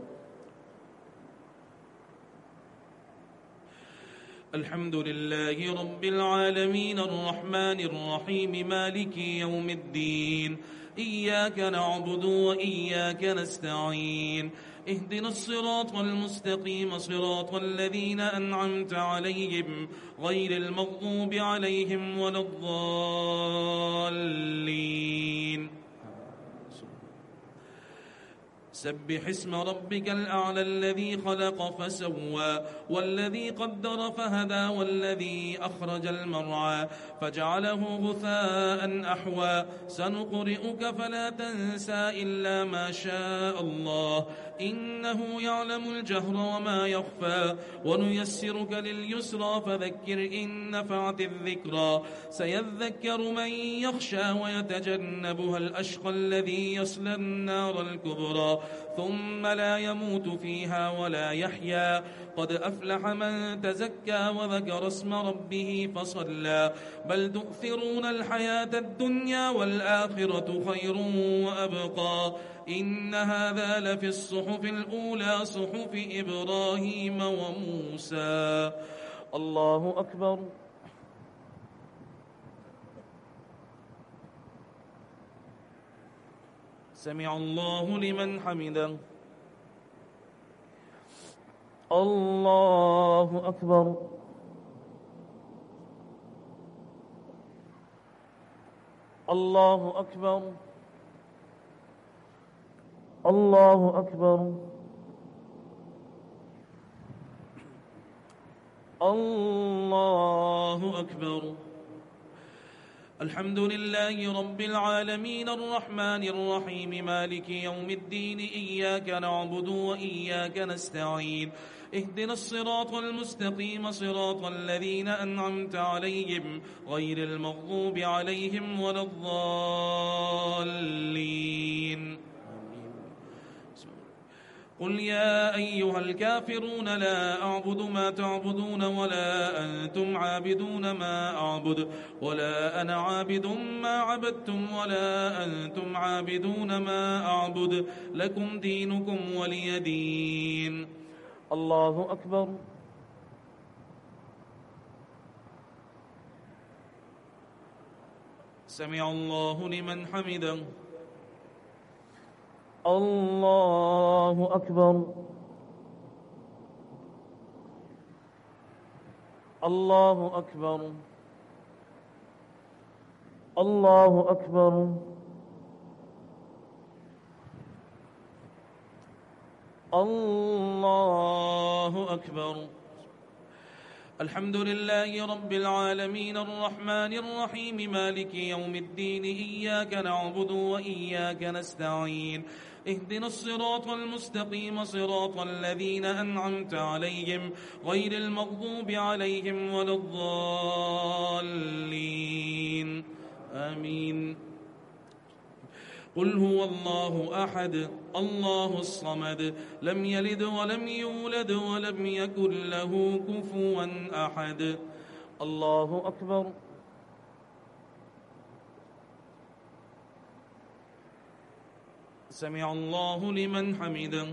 अल्हम्दुलिल्लाहि रब्बिल आलमीन अर्रहमानिर रहीम मालिकी यौमिद्दीन इय्याक नअबुदु व इय्याक नस्तईन اهدنا الصراط المستقيم صراط الذين أنعمت عليهم غير المغضوب عليهم ولا الضالين. سبح اسم ربك الأعلى الذي خلق فسوى والذي قدر فهدى والذي أخرج المرعى فجعله غثاء أحوى سنقرئك فلا تنسى إلا ما شاء الله إنه يعلم الجهر وما يخفى ونيسرك لليسرى فذكر إن نفعت الذكرى سيذكر من يخشى ويتجنبها الأشقى الذي يصلى النار الكبرى ثم لا يموت فيها ولا يحيا قد أفلح من تزكى وذكر اسم ربه فصلى بل تؤثرون الحياة الدنيا والآخرة خير وأبقى إن هذا لفي الصحف الأولى صحف إبراهيم وموسى. الله أكبر. سمع الله لمن حمده. الله أكبر. الله أكبر. الله أكبر. الله أكبر. الحمد لله رب العالمين الرحمن الرحيم مالك يوم الدين إياك نعبد وإياك نستعين اهدنا الصراط المستقيم صراط الذين أنعمت عليهم غير المغضوب عليهم ولا الضالين. قل يا أيها الكافرون لا أعبد ما تعبدون ولا أنتم عابدون ما أعبد ولا أنا عابد ما عبدتم ولا أنتم عابدون ما أعبد لكم دينكم ولي دين. الله أكبر. سمع الله لمن حمده. الله أكبر. الله أكبر. الله أكبر. الله أكبر. الحمد لله رب العالمين الرحمن الرحيم مالك يوم الدين إياك نعبد وإياك نستعين اهدنا الصراط المستقيم صراط الذين أنعمت عليهم غير المغضوب عليهم ولا الضالين. آمين. قل هو الله أحد الله الصمد لم يلد ولم يولد ولم يكن له كفوا أحد. الله أكبر. سمع الله لمن حمده.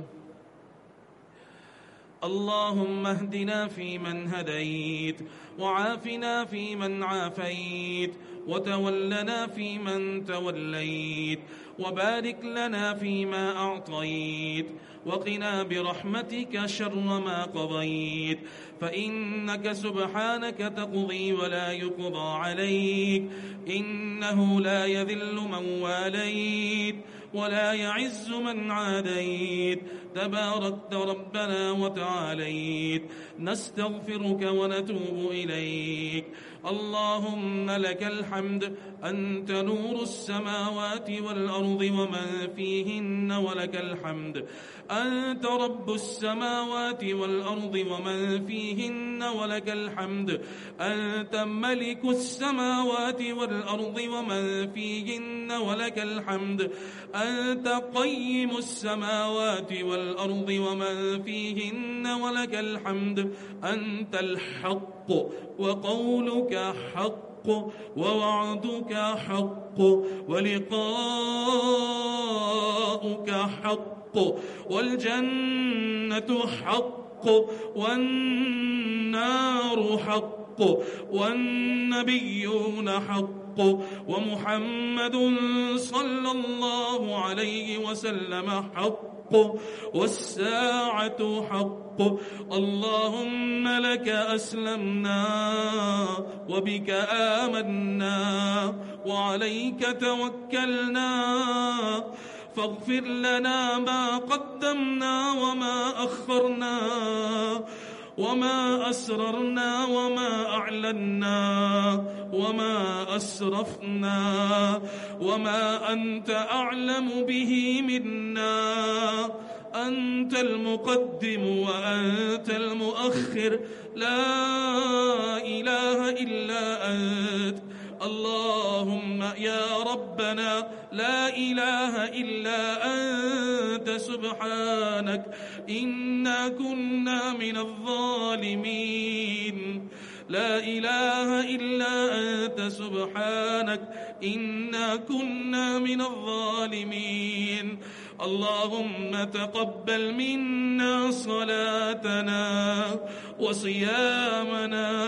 اللهم اهدنا فيمن هديت وعافنا فيمن عافيت وتولنا فيمن توليت وبارك لنا فيما أعطيت وقنا برحمتك شر ما قضيت فإنك سبحانك تقضي ولا يقضى عليك إنه لا يذل من واليت ولا يعز من عاديت تباركت ربنا وتعاليت نستغفرك ونتوب إليك اللهم لك الحمد أنت نور السماوات والأرض ومن فيهن ولك الحمد أنت رب السماوات والأرض ومن فيهن ولك الحمد أنت ملك السماوات والأرض ومن فيهن ولك الحمد أنت قيم السماوات والأرض ومن فيهن ولك الحمد أنت الحق وقولك حق ووعدك حق ولقاؤك حق والجنة حق والنار حق والنبيون حق ومحمد صلى الله عليه وسلم حق والساعة حق اللهم لك أسلمنا وبك آمنا وعليك توكلنا فاغفر لنا ما قدمنا وما أخرنا وما أسررنا وما أعلنا وما أسرفنا وما أنت أعلم به منا أنت المقدم وأنت المؤخر لا إله إلا أنت اللهم يا ربنا لا إله إلا أنت سبحانك إنا كنا من الظالمين لا إله إلا أنت سبحانك إنا كنا من الظالمين اللهم تقبل منا صلاتنا وصيامنا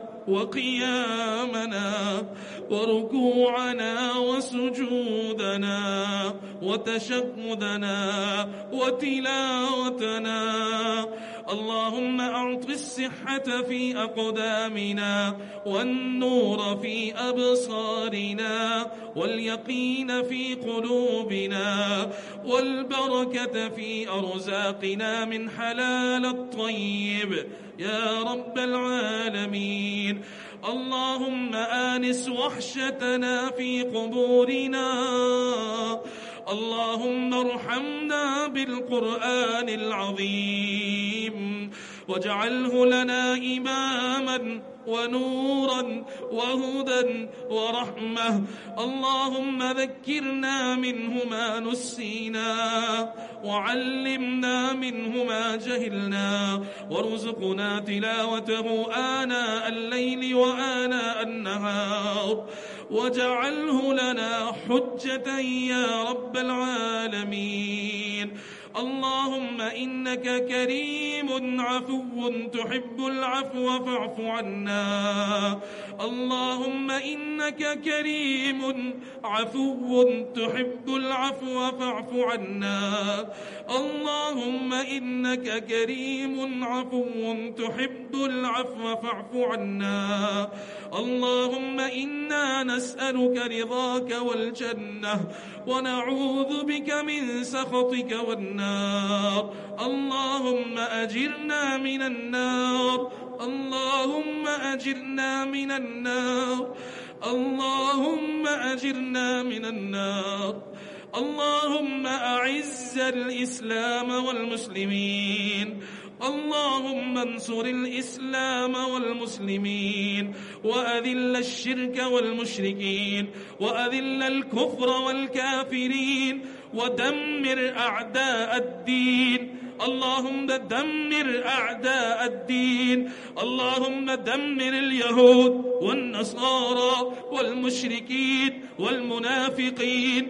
وقيامنا وركوعنا وسجودنا وتشهدنا وتلاوتنا اللهم أعط الصحة في أقدامنا والنور في أبصارنا واليقين في قلوبنا والبركة في أرزاقنا من حلال الطيب يا رب العالمين اللهم آنس وحشتنا في قبورنا اللهم ارحمنا بالقرآن العظيم واجعله لنا إماما ونورا وهدى ورحمة اللهم ذكرنا منه ما نسينا وعلمنا منه ما جهلنا وارزقنا تلاوته آناء الليل وآناء النهار واجعله لنا حجة يا رب العالمين اللهم إنك كريم عفو تحب العفو فاعف عنا اللهم إنك كريم عفو تحب العفو فاعف عنا اللهم إنك كريم عفو تحب العفو فاعف عنا اللهم إنا نسألك رضاك والجنة ونعوذ بك من سخطك والنار اللهم أجرنا من النار اللهم أجرنا من النار اللهم أجرنا من النار اللهم أعز الإسلام والمسلمين اللهم انصر الإسلام والمسلمين وأذل الشرك والمشركين وأذل الكفر والكافرين ودمر أعداء الدين اللهم دمر أعداء الدين اللهم دمر اليهود والنصارى والمشركين والمنافقين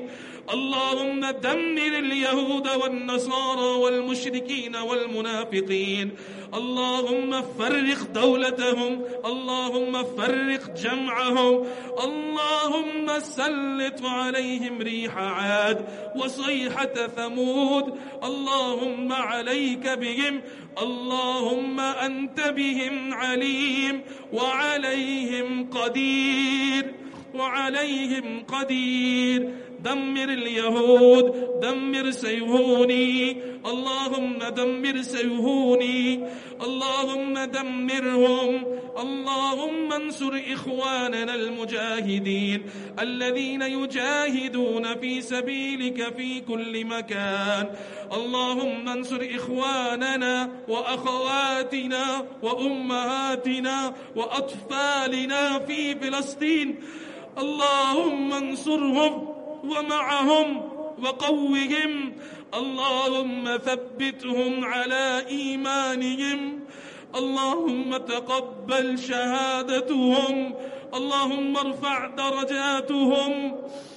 اللهم دمر اليهود والنصارى والمشركين والمنافقين. اللهم فرق دولتهم، اللهم فرق جمعهم، اللهم سلط عليهم ريح عاد وصيحة ثمود. اللهم عليك بهم، اللهم أنت بهم عليم وعليهم قدير وعليهم قدير. دمر اليهود، دمر سيهوني، اللهم دمر سيهوني، اللهم دمرهم. اللهم انصر إخواننا المجاهدين الذين يجاهدون في سبيلك في كل مكان. اللهم انصر إخواننا وأخواتنا وأمهاتنا وأطفالنا في فلسطين. اللهم انصرهم ومعهم وقوهم. اللهم ثبتهم على إيمانهم. اللهم تقبل شهادتهم. اللهم ارفع درجاتهم.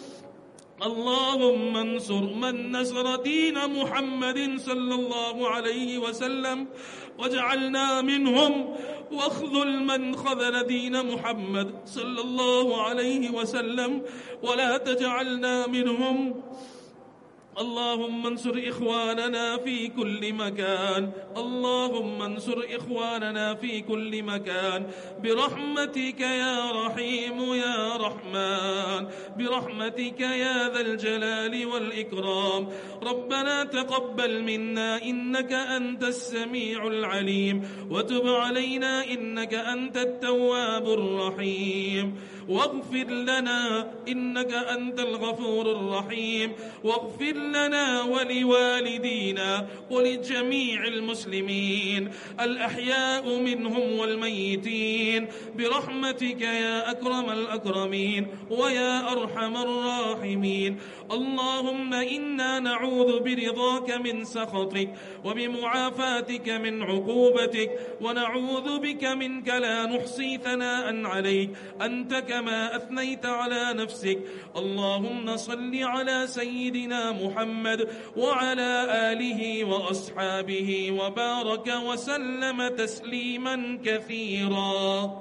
اللهم انصر من نصر دين محمد صلى الله عليه وسلم واجعلنا منهم، واخذل من خذل دين محمد صلى الله عليه وسلم ولا تجعلنا منهم. اللهم انصر إخواننا في كل مكان، اللهم انصر إخواننا في كل مكان برحمتك يا رحيم يا رحمن، برحمتك يا ذا الجلال والإكرام. ربنا تقبل منا إنك أنت السميع العليم، وتب علينا إنك أنت التواب الرحيم. واغفر لنا إنك أنت الغفور الرحيم، واغفر لنا ولوالدينا ولجميع المسلمين الأحياء منهم والميتين برحمتك يا أكرم الأكرمين ويا أرحم الراحمين. اللهم إنا نعوذ برضاك من سخطك وبمعافاتك من عقوبتك، ونعوذ بك منك لا نحصي ثناء عليك أنت كما أثنيت على نفسك. اللهم صل على سيدنا محمد وعلى آله وأصحابه وبارك وسلم تسليما كثيرا.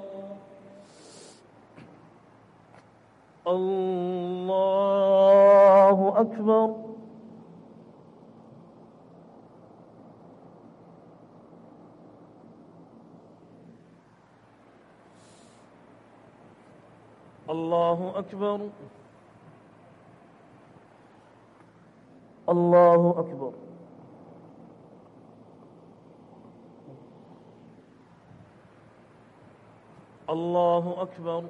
الله أكبر. الله أكبر. الله أكبر. الله أكبر.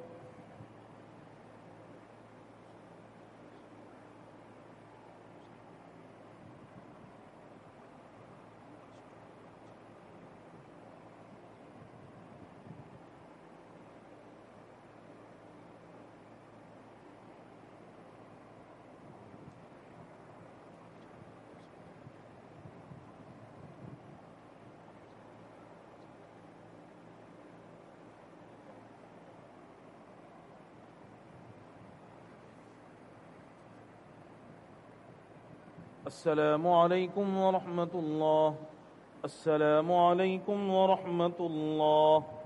السلام عليكم ورحمة الله. السلام عليكم ورحمة الله.